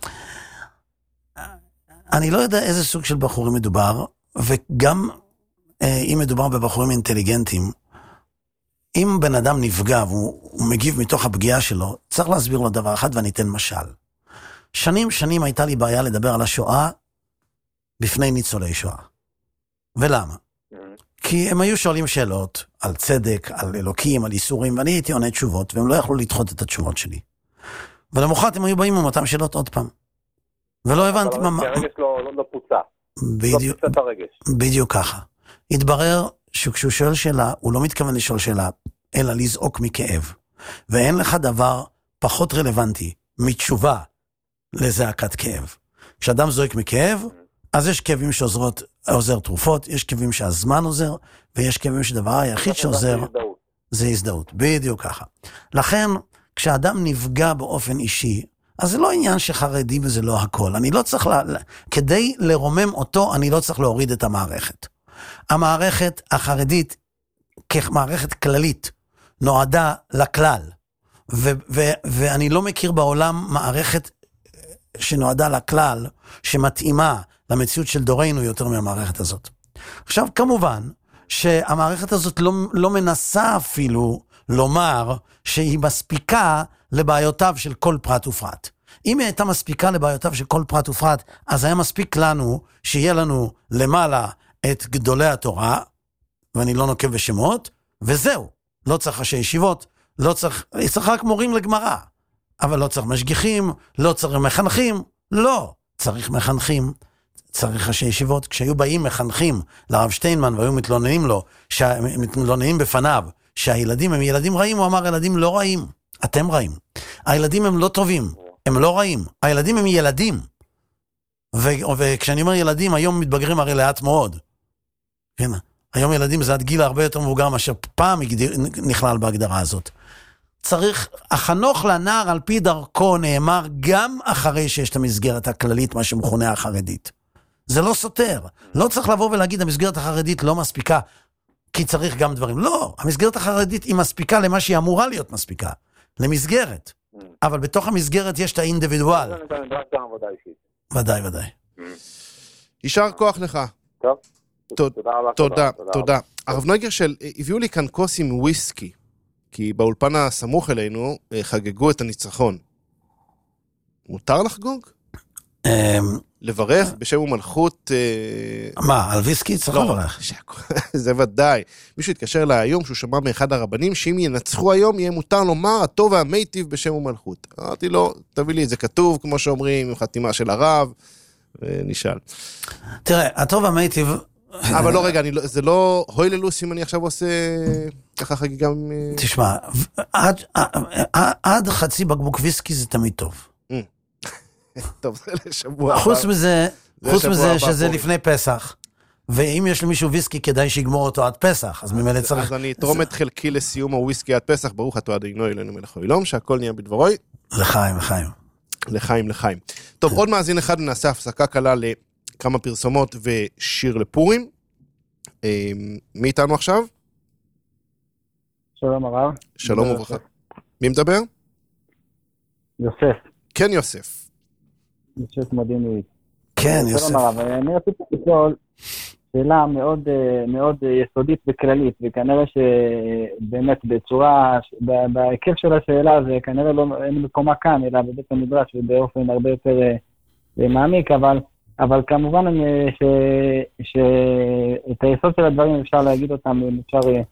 אני לא יודע איזה סוג של בחורים מדובר, וגם אה, אם מדובר בבחורים אינטליגנטים, אם בן אדם נפגע והוא מגיב מתוך הפגיעה שלו, צריך להסביר לו דבר אחד ואני אתן משל. שנים שנים הייתה לי בעיה לדבר על השואה בפני ניצולי שואה. ולמה? כי הם היו שואלים שאלות על צדק, על אלוקים, על איסורים, ואני הייתי עונה תשובות, והם לא יכלו לדחות את התשובות שלי. ולמחרת הם היו באים עם אותם שאלות עוד פעם. ולא הבנתי מה... הרגש לא פוצע. בדיוק, בדיוק ככה. התברר שכשהוא שואל שאלה, הוא לא מתכוון לשאול שאלה, אלא לזעוק מכאב. ואין לך דבר פחות רלוונטי מתשובה לזעקת כאב. כשאדם זועק מכאב, אז יש כאבים שעוזרות, עוזר תרופות, יש כאבים שהזמן עוזר, ויש כאבים שדבר היחיד שעוזר, זה הזדהות. בדיוק ככה. לכן, כשאדם נפגע באופן אישי, אז זה לא עניין שחרדי וזה לא הכל. אני לא צריך, לה... כדי לרומם אותו, אני לא צריך להוריד את המערכת. המערכת החרדית, כמערכת כללית, נועדה לכלל. ו- ו- ואני לא מכיר בעולם מערכת שנועדה לכלל, שמתאימה למציאות של דורנו יותר מהמערכת הזאת. עכשיו, כמובן, שהמערכת הזאת לא, לא מנסה אפילו לומר שהיא מספיקה לבעיותיו של כל פרט ופרט. אם היא הייתה מספיקה לבעיותיו של כל פרט ופרט, אז היה מספיק לנו שיהיה לנו למעלה את גדולי התורה, ואני לא נוקב בשמות, וזהו. לא צריך ראשי ישיבות, לא צריך, צריך רק מורים לגמרא, אבל לא צריך משגיחים, לא צריך מחנכים, לא. צריך מחנכים, צריך ראשי ישיבות. כשהיו באים מחנכים לרב שטיינמן, והיו מתלוננים לו, מתלוננים בפניו, שהילדים הם ילדים רעים, הוא אמר, ילדים לא רעים, אתם רעים. הילדים הם לא טובים, הם לא רעים. הילדים הם ילדים. ו- וכשאני אומר ילדים, היום מתבגרים הרי לאט מאוד. כן, היום ילדים זה עד גיל הרבה יותר מבוגר, מאשר פעם נכלל בהגדרה הזאת. צריך, החנוך לנער על פי דרכו נאמר גם אחרי שיש את המסגרת הכללית, מה שמכונה החרדית. זה לא סותר. לא צריך לבוא ולהגיד, המסגרת החרדית לא מספיקה, כי צריך גם דברים. לא, המסגרת החרדית היא מספיקה למה שהיא אמורה להיות מספיקה. למסגרת. אבל בתוך המסגרת יש את האינדיבידואל. ודאי, ודאי. יישר כוח לך. טוב. תודה, תודה. הרב נויגרשל, הביאו לי כאן כוס עם וויסקי, כי באולפן הסמוך אלינו חגגו את הניצחון. מותר לחגוג? לברך בשם ומלכות... מה, על ויסקי צריך לברך? זה ודאי. מישהו התקשר לה היום שהוא שמע מאחד הרבנים שאם ינצחו היום יהיה מותר לומר הטוב והמיטיב בשם ומלכות. אמרתי לו, תביא לי את זה כתוב, כמו שאומרים, עם חתימה של הרב, ונשאל. תראה, הטוב והמיטיב... אבל לא, רגע, זה לא הויללוס אם אני עכשיו עושה ככה חגיגה... תשמע, עד חצי בקבוק ויסקי זה תמיד טוב. טוב, זה לשבוע. חוץ מזה, חוץ מזה שזה לפני פסח, ואם יש למישהו ויסקי כדאי שיגמור אותו עד פסח, אז ממילא צריך... אז אני אתרום את חלקי לסיום הוויסקי עד פסח, ברוך אתה אדוני אלוהינו מלך העולם, שהכל נהיה בדברוי. לחיים, לחיים. לחיים, לחיים. טוב, עוד מאזין אחד, נעשה הפסקה קלה לכמה פרסומות ושיר לפורים. מי איתנו עכשיו? שלום הרב. שלום וברכה. מי מדבר? יוסף. כן, יוסף. יוסף מדהים. כן, יוסף. שלום הרב. אני רציתי לשאול שאלה מאוד, מאוד יסודית וכללית, וכנראה שבאמת בצורה, בהיקף של השאלה זה כנראה לא, אין מקומה כאן, אלא בבית המדרש ובאופן הרבה יותר מעמיק, אבל, אבל כמובן ש, שאת היסוד של הדברים אפשר להגיד אותם, אפשר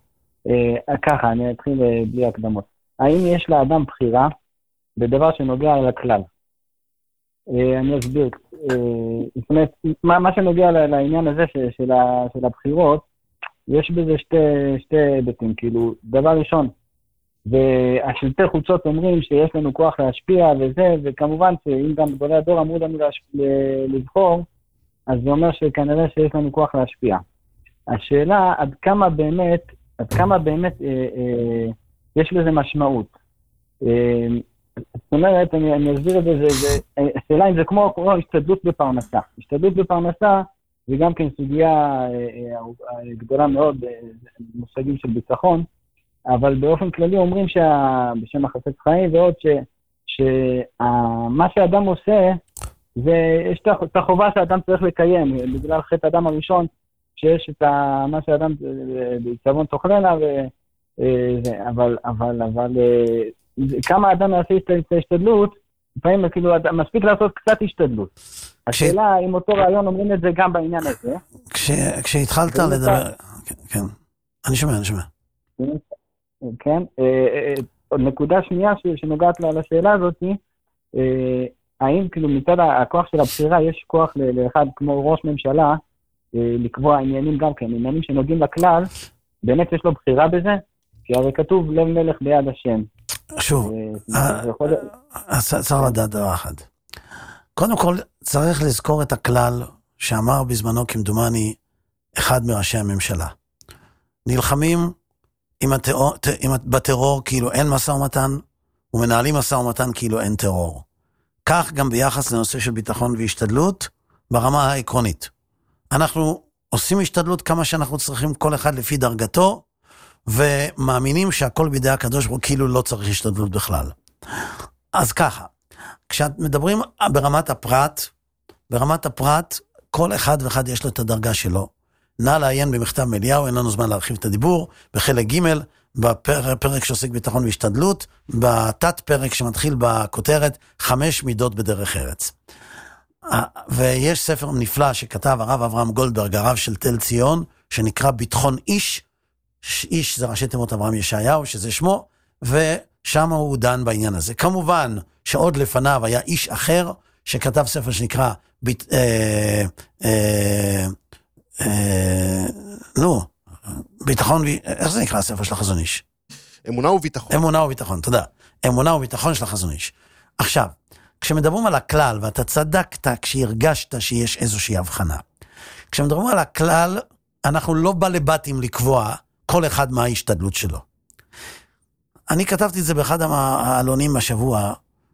אה, ככה, אני אתחיל אה, בלי הקדמות. האם יש לאדם בחירה בדבר שנוגע לכלל? אה, אני אסביר. אה, זאת אומרת, מה, מה שנוגע לעניין הזה של, של, ה, של הבחירות, יש בזה שתי, שתי היבטים, כאילו, דבר ראשון, והשלטי חוצות אומרים שיש לנו כוח להשפיע וזה, וכמובן שאם גם גדולי הדור אמרו לנו להשפ... לבחור, אז זה אומר שכנראה שיש לנו כוח להשפיע. השאלה עד כמה באמת, עד כמה באמת אה, אה, יש לזה משמעות. אה, זאת אומרת, אני, אני אסביר את זה, זה, זה, השאלה אם זה כמו, כמו השתדלות בפרנסה. השתדלות בפרנסה זה גם כן סוגיה אה, אה, גדולה מאוד, אה, מושגים של ביטחון, אבל באופן כללי אומרים שה... בשם החפץ חיים ועוד ש... שמה שאדם עושה, ויש את החובה שאדם צריך לקיים, בגלל חטא אדם הראשון, שיש את ה... מה שאדם בעצבון תוכלנה, ו... אבל, אבל, אבל, כמה אדם יעשה את ההשתדלות, לפעמים כאילו מספיק לעשות קצת השתדלות. השאלה אם אותו רעיון אומרים את זה גם בעניין הזה. כשהתחלת לדבר... כן, אני שומע, אני שומע. כן, עוד נקודה שנייה שנוגעת לשאלה הזאת, האם כאילו מצד הכוח של הבחירה יש כוח לאחד כמו ראש ממשלה לקבוע עניינים גם כן, עניינים שנוגעים לכלל, באמת יש לו בחירה בזה? כי הרי כתוב לב מלך ביד השם. שוב, צריך לדעת דבר אחד. קודם כל צריך לזכור את הכלל שאמר בזמנו כמדומני אחד מראשי הממשלה. נלחמים עם הטרור, עם, בטרור כאילו אין משא ומתן, ומנהלים משא ומתן כאילו אין טרור. כך גם ביחס לנושא של ביטחון והשתדלות, ברמה העקרונית. אנחנו עושים השתדלות כמה שאנחנו צריכים, כל אחד לפי דרגתו, ומאמינים שהכל בידי הקדוש ברוך הוא כאילו לא צריך השתדלות בכלל. אז ככה, כשאת מדברים ברמת הפרט, ברמת הפרט, כל אחד ואחד יש לו את הדרגה שלו. נא לעיין במכתב אליהו, אין לנו זמן להרחיב את הדיבור, בחלק ג' בפרק שעוסק ביטחון והשתדלות, בתת פרק שמתחיל בכותרת, חמש מידות בדרך ארץ. ויש ספר נפלא שכתב הרב אברהם גולדברג, הרב של תל ציון, שנקרא ביטחון איש, איש זה ראשי תיבות אברהם ישעיהו, שזה שמו, ושם הוא דן בעניין הזה. כמובן שעוד לפניו היה איש אחר, שכתב ספר שנקרא ביט... אה, אה, אה, נו, ביטחון, איך זה נקרא הספר של החזון איש? אמונה וביטחון. אמונה וביטחון, תודה. אמונה וביטחון של החזון איש. עכשיו, כשמדברים על הכלל, ואתה צדקת כשהרגשת שיש איזושהי הבחנה. כשמדברים על הכלל, אנחנו לא בא לבטים לקבוע כל אחד מה ההשתדלות שלו. אני כתבתי את זה באחד העלונים השבוע,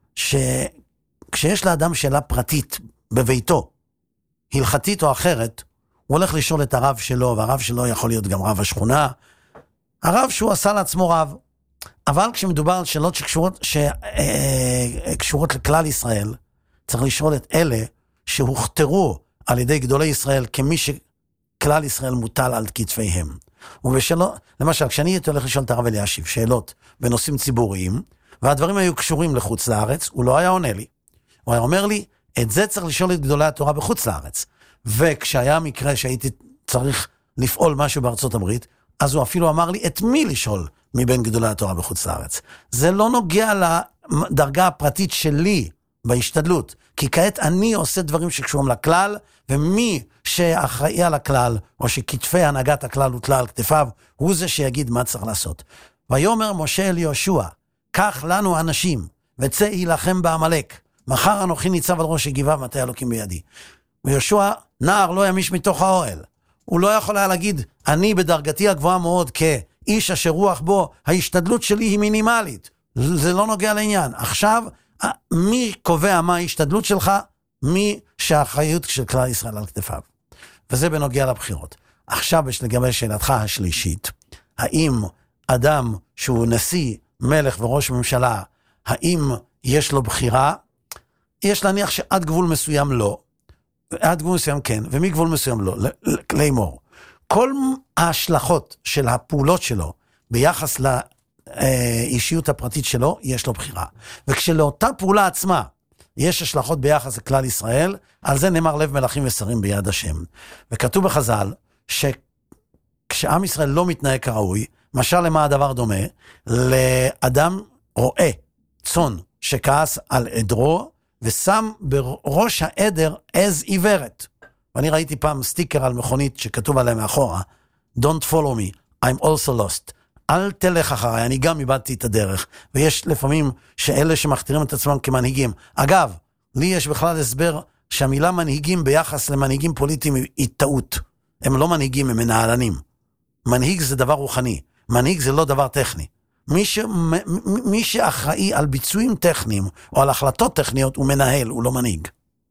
שכשיש לאדם שאלה פרטית בביתו, הלכתית או אחרת, הוא הולך לשאול את הרב שלו, והרב שלו יכול להיות גם רב השכונה, הרב שהוא עשה לעצמו רב, אבל כשמדובר על שאלות שקשורות, שקשורות לכלל ישראל, צריך לשאול את אלה שהוכתרו על ידי גדולי ישראל, כמי שכלל ישראל מוטל על כתפיהם. ובשאלות, למשל, כשאני הייתי הולך לשאול את הרב אלישיב שאלות בנושאים ציבוריים, והדברים היו קשורים לחוץ לארץ, הוא לא היה עונה לי. הוא היה אומר לי, את זה צריך לשאול את גדולי התורה בחוץ לארץ. וכשהיה מקרה שהייתי צריך לפעול משהו בארצות הברית, אז הוא אפילו אמר לי את מי לשאול מבין גדולי התורה בחוץ לארץ. זה לא נוגע לדרגה הפרטית שלי בהשתדלות, כי כעת אני עושה דברים שקשורים לכלל, ומי שאחראי על הכלל, או שכתפי הנהגת הכלל הוטלה על כתפיו, הוא זה שיגיד מה צריך לעשות. ויאמר משה אל יהושע, קח לנו אנשים, וצא יילחם בעמלק, מחר אנוכי ניצב על ראש הגבעה מטה אלוקים בידי. ויהושע נער לא ימיש מתוך האוהל. הוא לא יכול היה להגיד, אני בדרגתי הגבוהה מאוד כאיש אשר רוח בו, ההשתדלות שלי היא מינימלית. זה לא נוגע לעניין. עכשיו, מי קובע מה ההשתדלות שלך? מי שהאחריות של כלל ישראל על כתפיו. וזה בנוגע לבחירות. עכשיו יש לגבי שאלתך השלישית. האם אדם שהוא נשיא, מלך וראש ממשלה, האם יש לו בחירה? יש להניח שעד גבול מסוים לא. עד גבול מסוים כן, ומגבול מסוים לא, לאמור. כל ההשלכות של הפעולות שלו, ביחס לאישיות הפרטית שלו, יש לו בחירה. וכשלאותה פעולה עצמה, יש השלכות ביחס לכלל ישראל, על זה נאמר לב מלכים ושרים ביד השם. וכתוב בחז"ל, שכשעם ישראל לא מתנהג כראוי, משל למה הדבר דומה? לאדם רואה צאן שכעס על עדרו, ושם בראש העדר עז עיוורת. ואני ראיתי פעם סטיקר על מכונית שכתוב עליה מאחורה, Don't follow me, I'm also lost. אל תלך אחריי, אני גם איבדתי את הדרך. ויש לפעמים שאלה שמכתירים את עצמם כמנהיגים. אגב, לי יש בכלל הסבר שהמילה מנהיגים ביחס למנהיגים פוליטיים היא טעות. הם לא מנהיגים, הם מנהלנים. מנהיג זה דבר רוחני, מנהיג זה לא דבר טכני. מי, ש... מי שאחראי על ביצועים טכניים או על החלטות טכניות הוא מנהל, הוא לא מנהיג.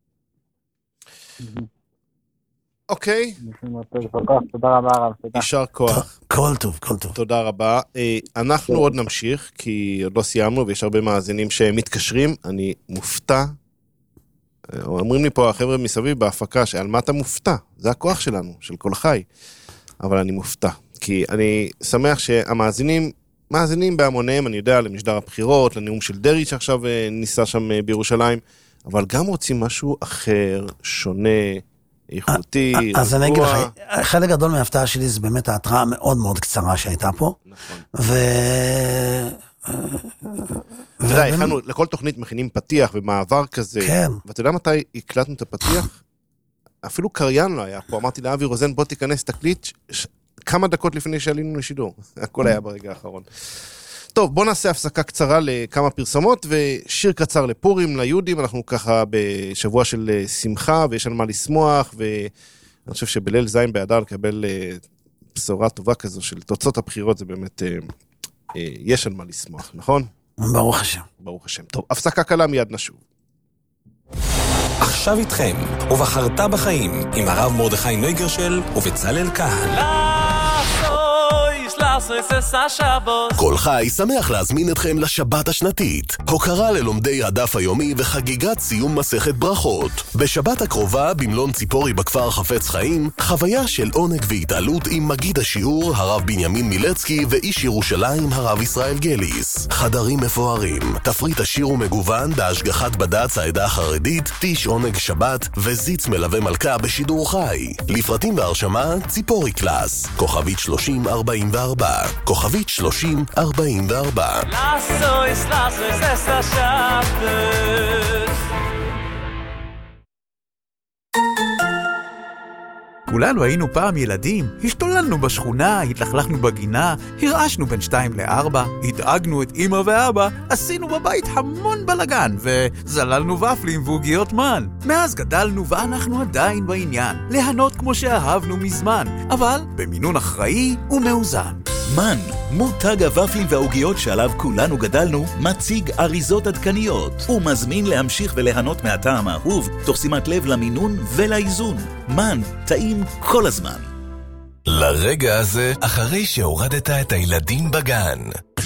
אוקיי. תודה רבה הרב. יישר כוח. כל טוב, כל טוב. תודה רבה. אנחנו עוד נמשיך, כי עוד לא סיימנו, ויש הרבה מאזינים שמתקשרים. אני מופתע. אומרים לי פה החבר'ה מסביב בהפקה, שעל מה אתה מופתע? זה הכוח שלנו, של כל חי. אבל אני מופתע. כי אני שמח שהמאזינים, מאזינים בהמוניהם, אני יודע, למשדר הבחירות, לנאום של דרי שעכשיו ניסה שם בירושלים, אבל גם רוצים משהו אחר, שונה, איכותי, רגוע. אז אני אגיד לך, חלק גדול מההפתעה שלי זה באמת ההתראה המאוד מאוד קצרה שהייתה פה. נכון. ו... אתה יודע, הכנו, לכל תוכנית מכינים פתיח ומעבר כזה. כן. ואתה יודע מתי הקלטנו את הפתיח? אפילו קריין לא היה פה. אמרתי לאבי רוזן, בוא תיכנס תקליט כמה דקות לפני שעלינו לשידור. הכל היה ברגע האחרון. טוב, בוא נעשה הפסקה קצרה לכמה פרסומות, ושיר קצר לפורים, ליהודים. אנחנו ככה בשבוע של שמחה, ויש על מה לשמוח, ואני חושב שבליל זין באדר לקבל בשורה טובה כזו של תוצאות הבחירות, זה באמת, יש על מה לשמוח, נכון? ברוך השם. ברוך השם. טוב, הפסקה קלה מיד נשוב. עכשיו איתכם, ובחרת בחיים, עם הרב מרדכי נויגרשל ובצלאל כהן. כל חי שמח להזמין אתכם לשבת השנתית, הוקרה ללומדי הדף היומי וחגיגת סיום מסכת ברכות. בשבת הקרובה במלון ציפורי בכפר חפץ חיים, חוויה של עונג והתעלות עם מגיד השיעור הרב בנימין מילצקי ואיש ירושלים הרב ישראל גליס. חדרים מפוארים, תפריט עשיר ומגוון בהשגחת בד"ץ העדה החרדית, טיש עונג שבת וזיץ מלווה מלכה בשידור חי. לפרטים והרשמה ציפורי קלאס, כוכבית שלושים ארבעים וארבע, כוכבית שלושים ארבעים וארבע. לאסויס, לאסויס, אסה שבת. כולנו היינו פעם ילדים, השתוללנו בשכונה, התלכלכנו בגינה, הרעשנו בין שתיים לארבע, הדאגנו את אמא ואבא, עשינו בבית המון בלגן, וזללנו ופלים ועוגיות מן. מאז גדלנו ואנחנו עדיין בעניין, ליהנות כמו שאהבנו מזמן, אבל במינון אחראי ומאוזן. מן, מותג הוופלים והעוגיות שעליו כולנו גדלנו, מציג אריזות עדכניות, ומזמין להמשיך וליהנות מהטעם האהוב, תוך שימת לב למינון ולאיזון. מן, טעים כל הזמן. לרגע הזה, אחרי שהורדת את הילדים בגן.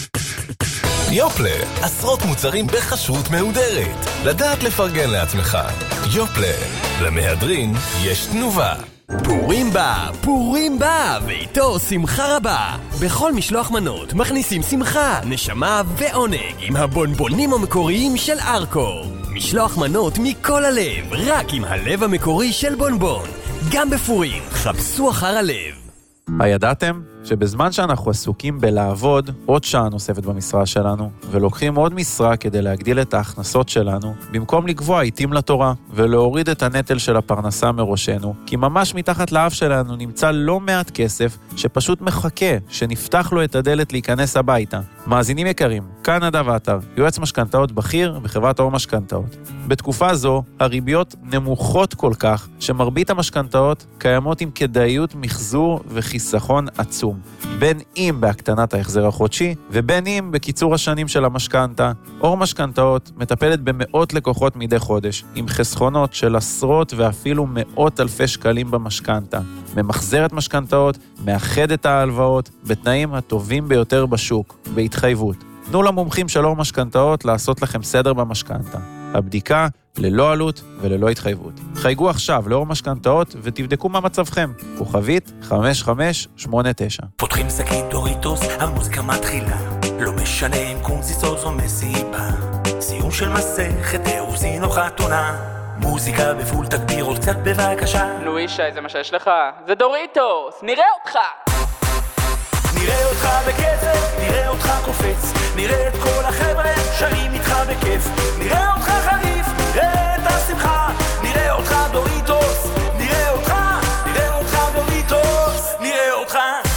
יופלה, עשרות מוצרים בחשרות מהודרת. לדעת לפרגן לעצמך. יופלה, למהדרין יש תנובה. פורים בא, פורים בא, ואיתו שמחה רבה. בכל משלוח מנות מכניסים שמחה, נשמה ועונג עם הבונבונים המקוריים של ארקו. משלוח מנות מכל הלב, רק עם הלב המקורי של בונבון. גם בפורים, חפשו אחר הלב. הידעתם שבזמן שאנחנו עסוקים בלעבוד עוד שעה נוספת במשרה שלנו, ולוקחים עוד משרה כדי להגדיל את ההכנסות שלנו, במקום לקבוע עיתים לתורה ולהוריד את הנטל של הפרנסה מראשנו, כי ממש מתחת לאף שלנו נמצא לא מעט כסף שפשוט מחכה שנפתח לו את הדלת להיכנס הביתה. מאזינים יקרים, כאן נדב עטר, יועץ משכנתאות בכיר בחברת אור משכנתאות. בתקופה זו הריביות נמוכות כל כך שמרבית המשכנתאות קיימות עם כדאיות מחזור וחיסכון עצום. בין אם בהקטנת ההחזר החודשי, ובין אם בקיצור השנים של המשכנתה. אור משכנתאות מטפלת במאות לקוחות מדי חודש, עם חסכונות של עשרות ואפילו מאות אלפי שקלים במשכנתה. ממחזרת משכנתאות, מאחד את ההלוואות, בתנאים הטובים ביותר בשוק, בהתחייבות. תנו למומחים של אור משכנתאות לעשות לכם סדר במשכנתה. הבדיקה ללא עלות וללא התחייבות. חייגו עכשיו לאור משכנתאות ותבדקו מה מצבכם. כוכבית חמש חמש שמונה תשע. פותחים שקית דוריטוס, המוזיקה מתחילה. לא משנה אם קונסיסוס או מסיבה. סיום של מסכת אירוסין או חתונה. מוזיקה בפול תגביר עוד קצת בבקשה. נו אישי, זה מה שיש לך. זה דוריטוס, נראה אותך. נראה אותך בקצב, נראה אותך קופץ, נראה את כל החבר'ה שרים איתך בכיף, נראה אותך חריף, נראה את השמחה, נראה אותך דוריטוס, נראה אותך, נראה אותך דוריטוס, נראה אותך.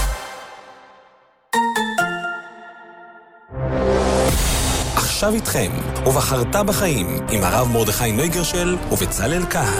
עכשיו איתכם, ובחרת בחיים, עם הרב מרדכי נויגרשל ובצלאל כהן.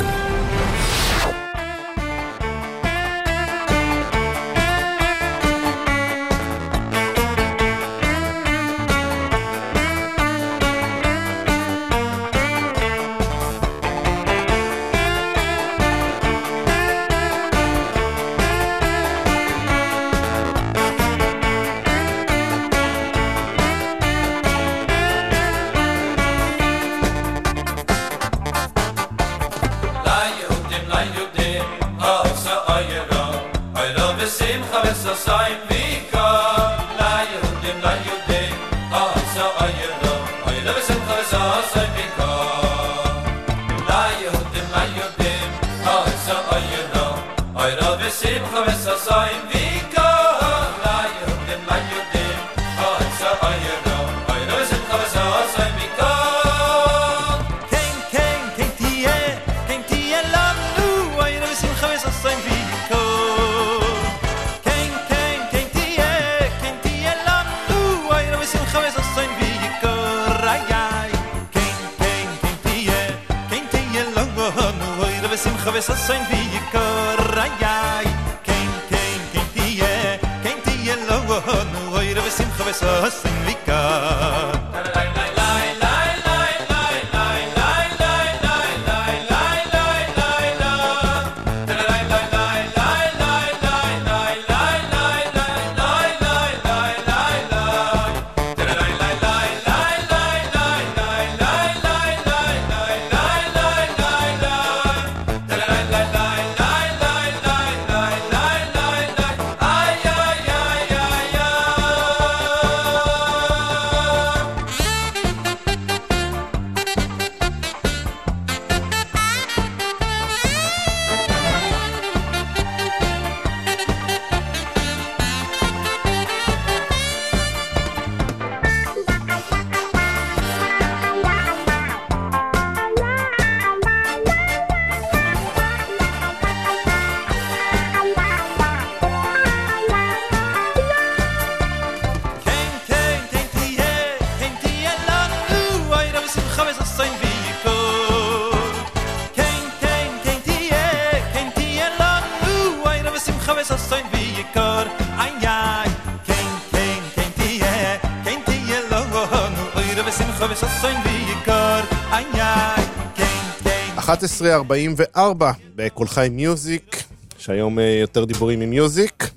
אחת עשרה ארבעים וארבע בכל חי מיוזיק, שהיום יותר דיבורים עם מיוזיק.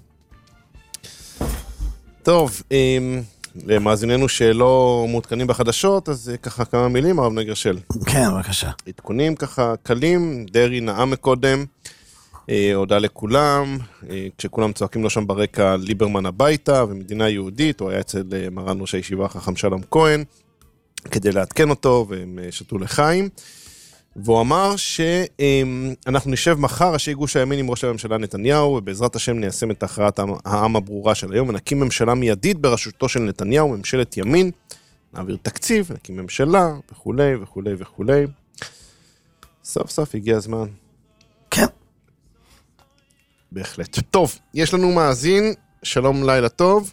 טוב, למאזיננו שלא מעודכנים בחדשות, אז ככה כמה מילים, הרב נויגרשל. כן, בבקשה. עדכונים ככה קלים, דרי נאם מקודם, הודעה לכולם, כשכולם צועקים לו שם ברקע ליברמן הביתה ומדינה יהודית, הוא היה אצל מרן ראש הישיבה החכם שלום כהן, כדי לעדכן אותו, והם שתו לחיים. והוא אמר שאנחנו נשב מחר, ראשי גוש הימין עם ראש הממשלה נתניהו, ובעזרת השם ניישם את הכרעת העם הברורה של היום, ונקים ממשלה מיידית בראשותו של נתניהו, ממשלת ימין, נעביר תקציב, נקים ממשלה, וכו' וכו' וכו'. סוף סוף הגיע הזמן. כן. בהחלט. טוב, יש לנו מאזין, שלום, לילה טוב.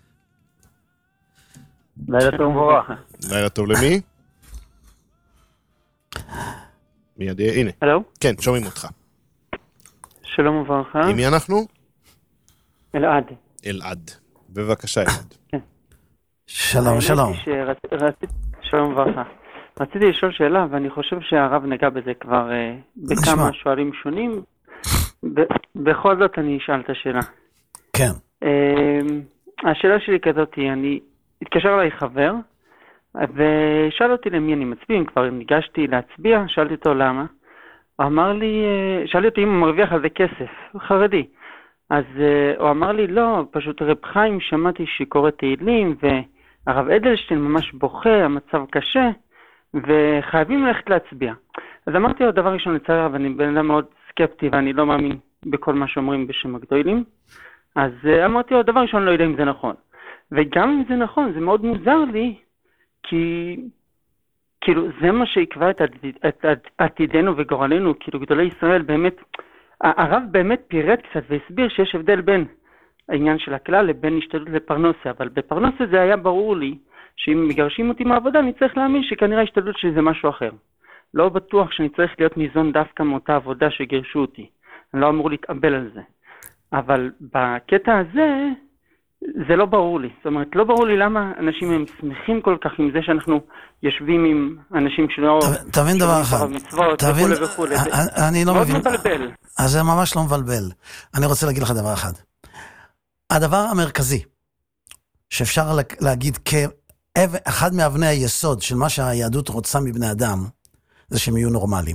לילה טוב מבורך. לילה טוב למי? מיד, הנה. הלו? כן, שומעים אותך. שלום וברכה. עם מי אנחנו? אלעד. אלעד. בבקשה, אלעד. כן. שלום, שלום. שלום וברכה. רציתי לשאול שאלה, ואני חושב שהרב נגע בזה כבר בכמה שואלים שונים. בכל זאת אני אשאל את השאלה. כן. השאלה שלי כזאת היא, אני התקשר אליי חבר, ושאל אותי למי אני מצביע, אם כבר ניגשתי להצביע, שאלתי אותו למה. הוא אמר לי, שאלתי אותי אם הוא מרוויח על זה כסף, הוא חרדי. אז הוא אמר לי, לא, פשוט רב חיים, שמעתי שקורא תהילים, והרב אדלשטיין ממש בוכה, המצב קשה, וחייבים ללכת להצביע. אז אמרתי לו, דבר ראשון לצער, ואני בן אדם מאוד סקפטי, ואני לא מאמין בכל מה שאומרים בשם הגדולים. אז uh, אמרתי לו, דבר ראשון, לא יודע אם זה נכון. וגם אם זה נכון, זה מאוד מוזר לי, כי כאילו זה מה שיקבע את, עתיד, את, את עתידנו וגורלנו, כאילו גדולי ישראל באמת, הרב באמת פירט קצת והסביר שיש הבדל בין העניין של הכלל לבין השתדלות לפרנסה, אבל בפרנסה זה היה ברור לי, שאם מגרשים אותי מהעבודה, אני צריך להאמין שכנראה השתדלות שלי זה משהו אחר. לא בטוח שאני צריך להיות ניזון דווקא מאותה עבודה שגירשו אותי. אני לא אמור להתאבל על זה. אבל בקטע הזה, זה לא ברור לי. זאת אומרת, לא ברור לי למה אנשים הם שמחים כל כך עם זה שאנחנו יושבים עם אנשים שלא... תבין דבר אחד. תבין, אני לא מבין. מאוד מבלבל. אז זה ממש לא מבלבל. אני רוצה להגיד לך דבר אחד. הדבר המרכזי, שאפשר להגיד כאחד מאבני היסוד של מה שהיהדות רוצה מבני אדם, זה שהם יהיו נורמליים.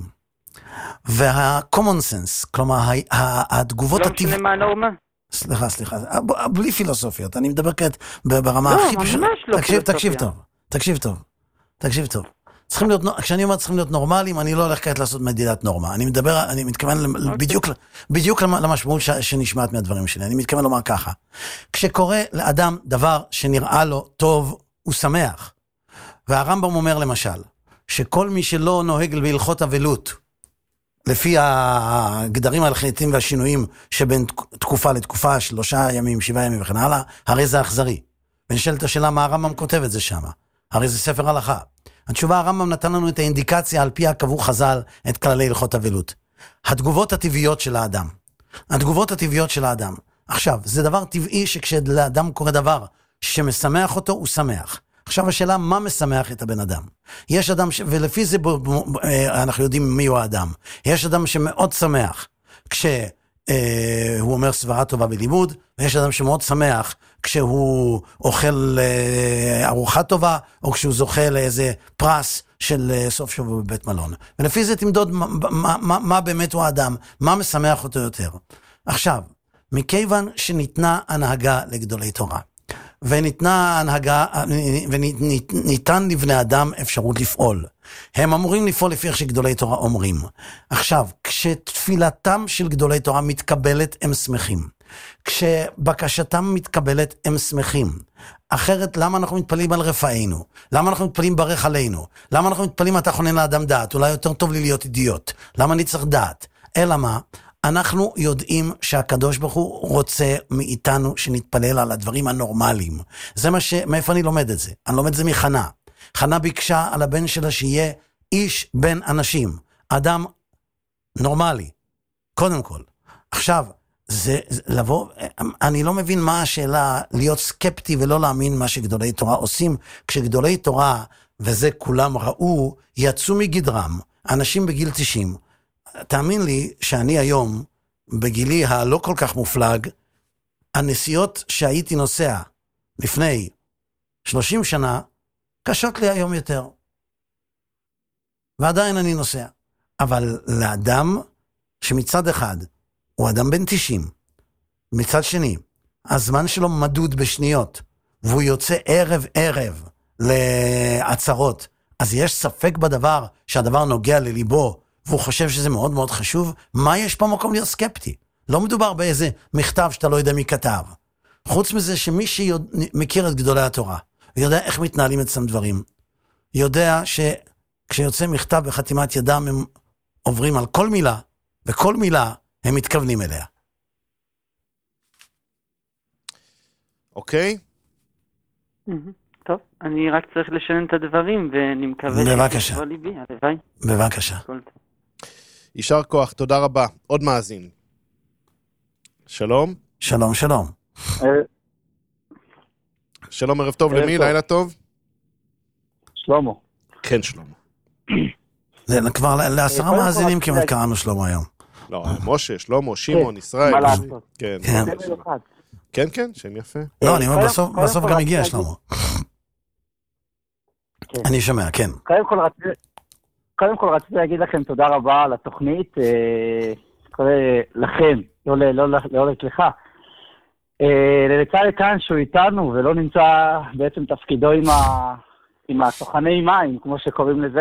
וה-common sense, כלומר, התגובות הטבעיות... לא משנה מה הנורמה. סליחה, סליחה, בלי פילוסופיות, אני מדבר כעת ברמה הכי פשוט. לא, ממש לא פילוסופיה. תקשיב טוב, תקשיב טוב, תקשיב טוב. צריכים להיות, כשאני אומר צריכים להיות נורמליים, אני לא הולך כעת לעשות מדידת נורמה. אני מדבר, אני מתכוון בדיוק, בדיוק למשמעות שנשמעת מהדברים שלי. אני מתכוון לומר ככה. כשקורה לאדם דבר שנראה לו טוב, הוא שמח. והרמב"ם אומר למשל, שכל מי שלא נוהג בהלכות אבלות, לפי הגדרים ההלכתיים והשינויים שבין תקופה לתקופה, שלושה ימים, שבעה ימים וכן הלאה, הרי זה אכזרי. ונשאלת השאלה מה הרמב"ם כותב את זה שם. הרי זה ספר הלכה. התשובה, הרמב"ם נתן לנו את האינדיקציה על פי הקבעו חז"ל את כללי הלכות אבלות. התגובות הטבעיות של האדם. התגובות הטבעיות של האדם. עכשיו, זה דבר טבעי שכשלאדם קורה דבר שמשמח אותו, הוא שמח. עכשיו השאלה, מה משמח את הבן אדם? יש אדם, ש... ולפי זה ב... אנחנו יודעים מי הוא האדם. יש אדם שמאוד שמח כשהוא אומר סברה טובה בלימוד, ויש אדם שמאוד שמח כשהוא אוכל ארוחה טובה, או כשהוא זוכה לאיזה פרס של סוף שבוע בבית מלון. ולפי זה תמדוד מה, מה, מה, מה באמת הוא האדם, מה משמח אותו יותר. עכשיו, מכיוון שניתנה הנהגה לגדולי תורה, וניתנה הנהגה, וניתן לבני אדם אפשרות לפעול. הם אמורים לפעול לפי איך שגדולי תורה אומרים. עכשיו, כשתפילתם של גדולי תורה מתקבלת, הם שמחים. כשבקשתם מתקבלת, הם שמחים. אחרת, למה אנחנו מתפלים על רפאינו? למה אנחנו מתפלים ברך עלינו? למה אנחנו מתפלים אתה חונן לאדם דעת? אולי יותר טוב לי להיות אידיוט. למה אני צריך דעת? אלא מה? אנחנו יודעים שהקדוש ברוך הוא רוצה מאיתנו שנתפלל על הדברים הנורמליים. זה מה ש... מאיפה אני לומד את זה? אני לומד את זה מחנה. חנה ביקשה על הבן שלה שיהיה איש בן אנשים. אדם נורמלי. קודם כל. עכשיו, זה, זה לבוא... אני לא מבין מה השאלה להיות סקפטי ולא להאמין מה שגדולי תורה עושים. כשגדולי תורה, וזה כולם ראו, יצאו מגדרם. אנשים בגיל תשעים. תאמין לי שאני היום, בגילי הלא כל כך מופלג, הנסיעות שהייתי נוסע לפני שלושים שנה, קשות לי היום יותר. ועדיין אני נוסע. אבל לאדם שמצד אחד הוא אדם בן תשעים, מצד שני, הזמן שלו מדוד בשניות, והוא יוצא ערב ערב לעצרות, אז יש ספק בדבר שהדבר נוגע לליבו, והוא חושב שזה מאוד מאוד חשוב, מה יש פה מקום להיות סקפטי? לא מדובר באיזה מכתב שאתה לא יודע מי כתב. חוץ מזה שמי שמכיר את גדולי התורה, ויודע איך מתנהלים אצלם דברים, יודע שכשיוצא מכתב בחתימת ידם, הם עוברים על כל מילה, וכל מילה הם מתכוונים אליה. אוקיי. טוב, אני רק צריך לשנן את הדברים, ואני מקווה... בבקשה. הלוואי. בבקשה. יישר כוח, תודה רבה. עוד מאזין. שלום. שלום, שלום. שלום, ערב טוב. למי? לילה טוב? שלמה. כן, שלמה. זה כבר לעשרה מאזינים כמעט קראנו שלמה היום. לא, משה, שלמה, שמעון, ישראל. מה לעשות? כן. כן. כן, כן, שם יפה. לא, אני אומר, בסוף גם הגיע שלמה. אני שומע, כן. קודם כל רציתי להגיד לכם תודה רבה על התוכנית, לכם, לא לך. לצערי כאן שהוא איתנו ולא נמצא בעצם תפקידו עם הסוכני מים, כמו שקוראים לזה,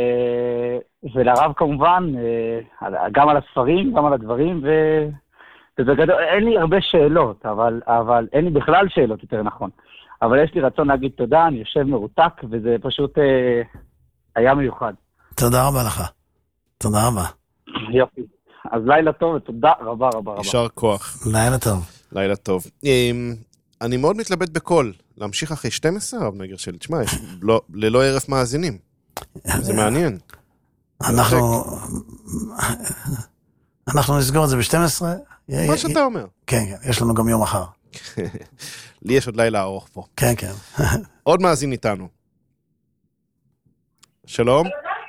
ולרב כמובן, גם על הספרים, גם על הדברים, בגדול, אין לי הרבה שאלות, אבל, אבל אין לי בכלל שאלות, יותר נכון. אבל יש לי רצון להגיד תודה, אני יושב מרותק, וזה פשוט אה, היה מיוחד. תודה רבה לך. תודה רבה. יופי. אז לילה טוב, ותודה רבה רבה רבה. יישר כוח. לילה טוב. לילה טוב. אני מאוד מתלבט בכל, להמשיך אחרי שתים עשרה, הרב נגרשל. תשמע, יש לא, ללא ערב מאזינים. זה מעניין. אנחנו... אנחנו נסגור את זה ב-שתים עשרה. מה שאתה אומר. כן, כן, יש לנו גם יום אחר. לי יש עוד לילה ארוך פה. כן, כן. עוד מאזין איתנו. שלום.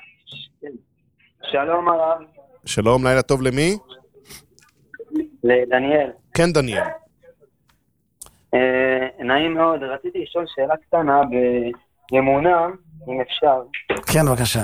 שלום הרב. שלום, לילה טוב למי? לדניאל. כן, דניאל. נעים מאוד, רציתי לשאול שאלה קטנה באמונה, אם אפשר. כן, בבקשה.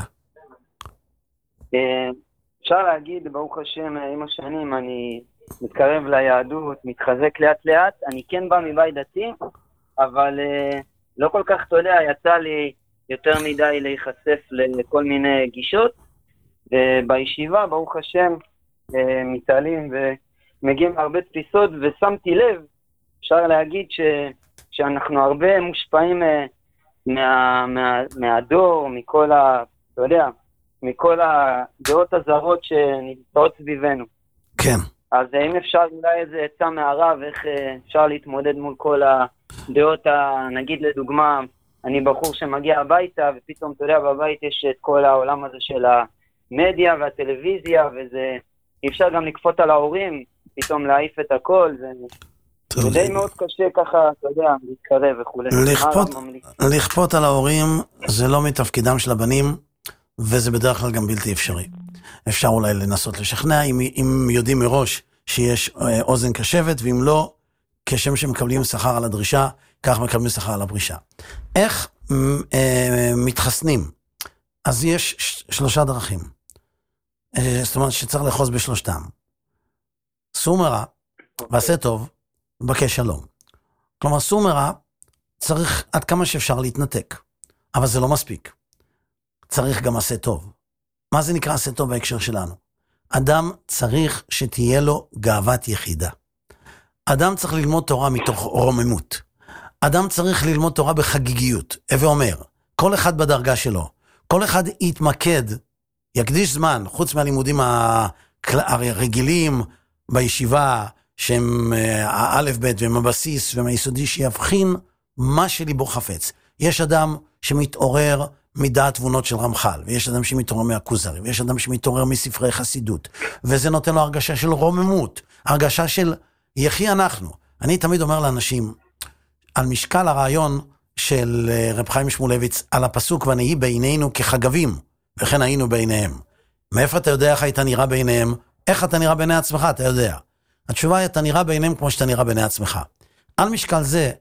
אפשר להגיד, ברוך השם, עם השנים אני מתקרב ליהדות, מתחזק לאט לאט, אני כן בא מבית דתי, אבל לא כל כך, אתה יודע, יצא לי יותר מדי להיחשף לכל מיני גישות, ובישיבה, ברוך השם, מתעלים ומגיעים הרבה תפיסות, ושמתי לב, אפשר להגיד ש, שאנחנו הרבה מושפעים מה, מה, מהדור, מכל ה, אתה יודע, מכל הדעות הזרות שנמצאות סביבנו. כן. אז אם אפשר אולי איזה עצה מהרב, איך אפשר להתמודד מול כל הדעות, נגיד לדוגמה, אני בחור שמגיע הביתה, ופתאום, אתה יודע, בבית יש את כל העולם הזה של המדיה והטלוויזיה, וזה, אי אפשר גם לקפות על ההורים, פתאום להעיף את הכל, זה... זה די מאוד קשה ככה, אתה יודע, להתקרב וכו'. לכפות, לכפות על ההורים זה לא מתפקידם של הבנים, וזה בדרך כלל גם בלתי אפשרי. אפשר אולי לנסות לשכנע, אם, אם יודעים מראש שיש אוזן קשבת, ואם לא, כשם שמקבלים שכר על הדרישה, כך מקבלים שכר על הפרישה. איך אה, מתחסנים? אז יש שלושה דרכים. אה, זאת אומרת שצריך לחוז בשלושתם. סומרה, ועשה טוב, בקש שלום. כלומר, סומרה צריך עד כמה שאפשר להתנתק, אבל זה לא מספיק. צריך גם עשה טוב. מה זה נקרא עשה טוב בהקשר שלנו? אדם צריך שתהיה לו גאוות יחידה. אדם צריך ללמוד תורה מתוך רוממות. אדם צריך ללמוד תורה בחגיגיות. הווה אומר, כל אחד בדרגה שלו, כל אחד יתמקד, יקדיש זמן, חוץ מהלימודים הרגילים בישיבה, שהם האלף בית והם הבסיס והם היסודי, שיבחין מה שליבו חפץ. יש אדם שמתעורר מדעת תבונות של רמח"ל, ויש אדם שמתעורר מהכוזרי, ויש אדם שמתעורר מספרי חסידות, וזה נותן לו הרגשה של רוממות, הרגשה של יחי אנחנו. אני תמיד אומר לאנשים, על משקל הרעיון של רב חיים שמואלביץ, על הפסוק ונהי בעינינו כחגבים, וכן היינו בעיניהם. מאיפה אתה יודע איך היית נראה בעיניהם? איך אתה נראה בעיני עצמך? אתה יודע. התשובה היא, אתה נראה בעיניהם כמו שאתה נראה בעיני עצמך. על משקל זה,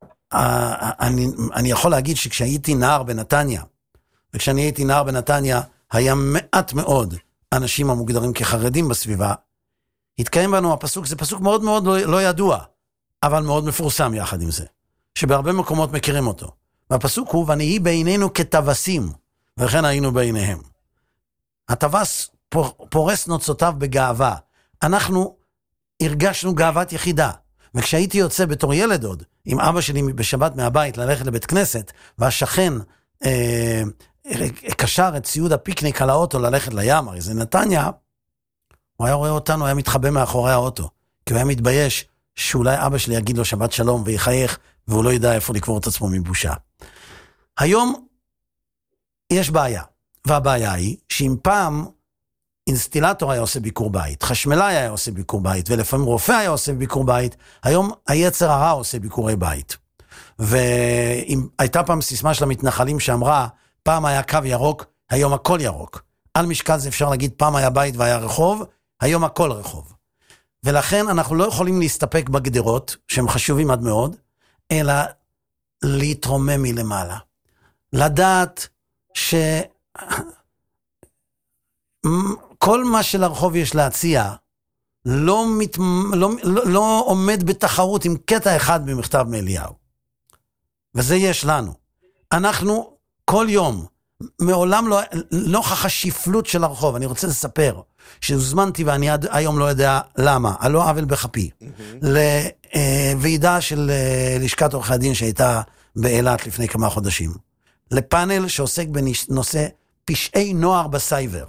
אני, אני יכול להגיד שכשהייתי נער בנתניה, וכשאני הייתי נער בנתניה, היה מעט מאוד אנשים המוגדרים כחרדים בסביבה, התקיים בנו הפסוק, זה פסוק מאוד מאוד לא, לא ידוע, אבל מאוד מפורסם יחד עם זה, שבהרבה מקומות מכירים אותו. והפסוק הוא, ונהי בעינינו כתבסים, וכן היינו בעיניהם. התבס פורס נוצותיו בגאווה. אנחנו הרגשנו גאוות יחידה. וכשהייתי יוצא בתור ילד עוד, עם אבא שלי בשבת מהבית ללכת לבית כנסת, והשכן אה, קשר את ציוד הפיקניק על האוטו ללכת לים, הרי זה נתניה, הוא היה רואה אותנו, היה מתחבא מאחורי האוטו, כי הוא היה מתבייש שאולי אבא שלי יגיד לו שבת שלום ויחייך, והוא לא ידע איפה לקבור את עצמו מבושה. היום יש בעיה, והבעיה היא שאם פעם אינסטילטור היה עושה ביקור בית, חשמלאי היה עושה ביקור בית, ולפעמים רופא היה עושה ביקור בית, היום היצר הרע עושה ביקורי בית. ואם הייתה פעם סיסמה של המתנחלים שאמרה, פעם היה קו ירוק, היום הכל ירוק. על משקל זה אפשר להגיד, פעם היה בית והיה רחוב, היום הכל רחוב. ולכן אנחנו לא יכולים להסתפק בגדרות, שהם חשובים עד מאוד, אלא להתרומם מלמעלה. לדעת ש... כל מה שלרחוב יש להציע, לא, מת... לא, לא, לא עומד בתחרות עם קטע אחד במכתב מאליהו. וזה יש לנו. אנחנו כל יום מעולם לא, נוכח השפלות של הרחוב, אני רוצה לספר, שהוזמנתי ואני עד היום לא יודע למה, על לא עוול בחפי, לוועידה של לשכת עורכי הדין שהייתה באילת לפני כמה חודשים, לפאנל שעוסק בנושא פשעי נוער בסייבר,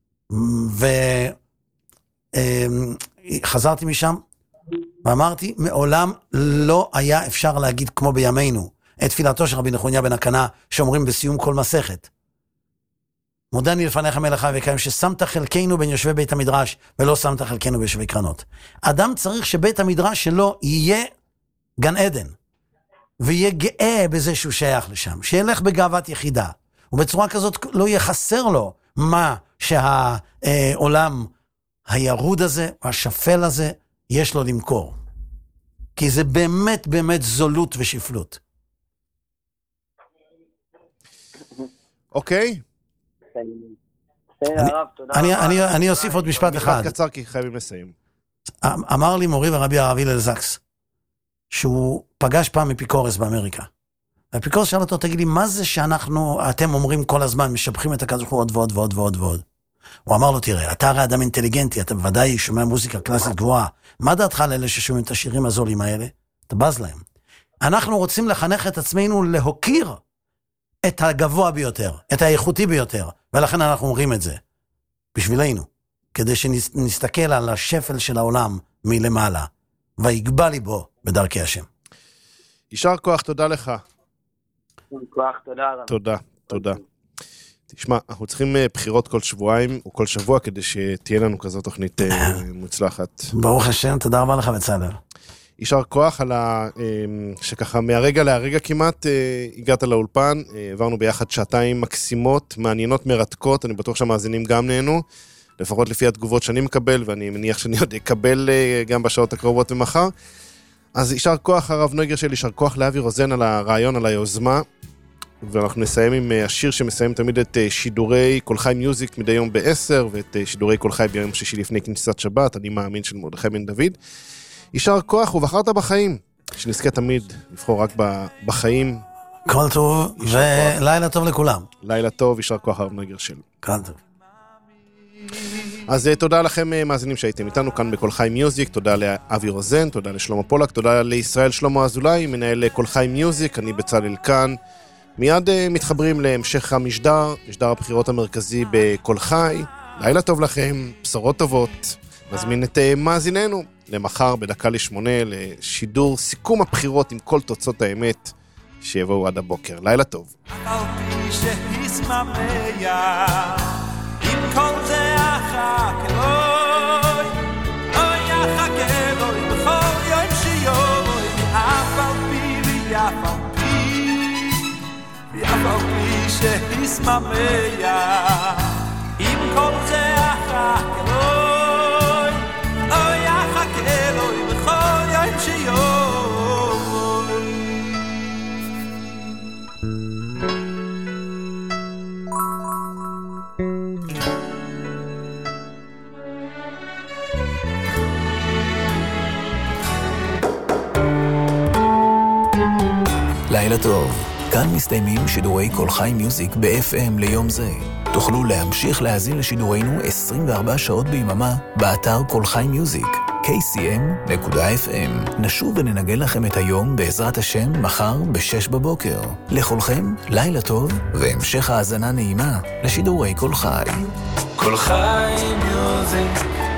וחזרתי משם, ואמרתי, מעולם לא היה אפשר להגיד כמו בימינו, את תפילתו של רבי נחוניה בן הקנה, שאומרים בסיום כל מסכת. מודעני לפניך מלך וקיים, ששמת חלקנו בין יושבי בית המדרש, ולא שמת חלקנו ביושבי קרנות. אדם צריך שבית המדרש שלו יהיה גן עדן, ויהיה גאה בזה שהוא שייך לשם, שילך בגאוות יחידה, ובצורה כזאת לא יהיה חסר לו מה שהעולם הירוד הזה, השפל הזה, יש לו למכור. כי זה באמת באמת זולות ושפלות. אוקיי. אני אוסיף עוד משפט אחד. משפט קצר כי חייבים לסיים. אמר לי מורי ורבי הרב הלל זקס, שהוא פגש פעם אפיקורס באמריקה. האפיקורס שאל אותו, תגיד לי, מה זה שאנחנו, אתם אומרים כל הזמן, משבחים את הקדוש ברוך הוא עוד ועוד ועוד ועוד ועוד. הוא אמר לו, תראה, אתה הרי אדם אינטליגנטי, אתה בוודאי שומע מוזיקה קלאסית גבוהה. מה דעתך לאלה ששומעים את השירים הזולים האלה? אתה בז להם. אנחנו רוצים לחנך את עצמנו להוקיר את הגבוה ביותר, את האיכותי ביותר, ולכן אנחנו אומרים את זה, בשבילנו, כדי שנסתכל על השפל של העולם מלמעלה, ויגבה ליבו בדרכי השם. יישר כוח, תודה לך. כוח, תודה רבה. תודה, תודה. תשמע, אנחנו צריכים בחירות כל שבועיים, או כל שבוע, כדי שתהיה לנו כזאת תוכנית מוצלחת. ברוך השם, תודה רבה לך בצלאל. יישר כוח על ה... שככה מהרגע להרגע כמעט הגעת לאולפן, עברנו ביחד שעתיים מקסימות, מעניינות מרתקות, אני בטוח שהמאזינים גם נהנו, לפחות לפי התגובות שאני מקבל, ואני מניח שאני עוד אקבל גם בשעות הקרובות ומחר. אז יישר כוח הרב נויגר שלי, יישר כוח לאבי רוזן על הרעיון, על היוזמה, ואנחנו נסיים עם השיר שמסיים תמיד את שידורי כל חי מיוזיק מדי יום בעשר, ואת שידורי כל חי ביום שישי לפני כניסת שבת, אני מאמין של מרדכי בן דוד. יישר כוח, ובחרת בחיים, שנזכה תמיד לבחור רק בחיים. כל טוב, ולילה טוב לכולם. לילה טוב, יישר כוח הרב נויגר שלי. כל טוב. אז תודה לכם מאזינים שהייתם איתנו כאן בכל חי מיוזיק, תודה לאבי רוזן, תודה לשלמה פולק, תודה לישראל שלמה אזולאי, מנהל כל חי מיוזיק, אני בצלאל כאן. מיד מתחברים להמשך המשדר, משדר הבחירות המרכזי בכל חי. לילה טוב לכם, בשורות טובות. נזמין את מאזיננו למחר בדקה לשמונה לשידור סיכום הבחירות עם כל תוצאות האמת שיבואו עד הבוקר. לילה טוב. עם כל זה אחר כלוי, אוי אחר כלוי, בכל יום שיוי, אף על פי ויף על פי, ויף על פי שהסממיה. עם כל זה אחר כלוי, אוי אחר כלוי, בכל יום שיוי. לילה טוב, כאן מסתיימים שידורי כל חי מיוזיק ב-אף אם ליום זה. תוכלו להמשיך להאזין לשידורינו עשרים וארבע שעות ביממה באתר כל חי מיוזיק, קי סי אם נקודה אף אם. נשוב וננגן לכם את היום בעזרת השם מחר בשש בבוקר. לכולכם לילה טוב והמשך האזנה נעימה לשידורי כל חי. כל חי מיוזיק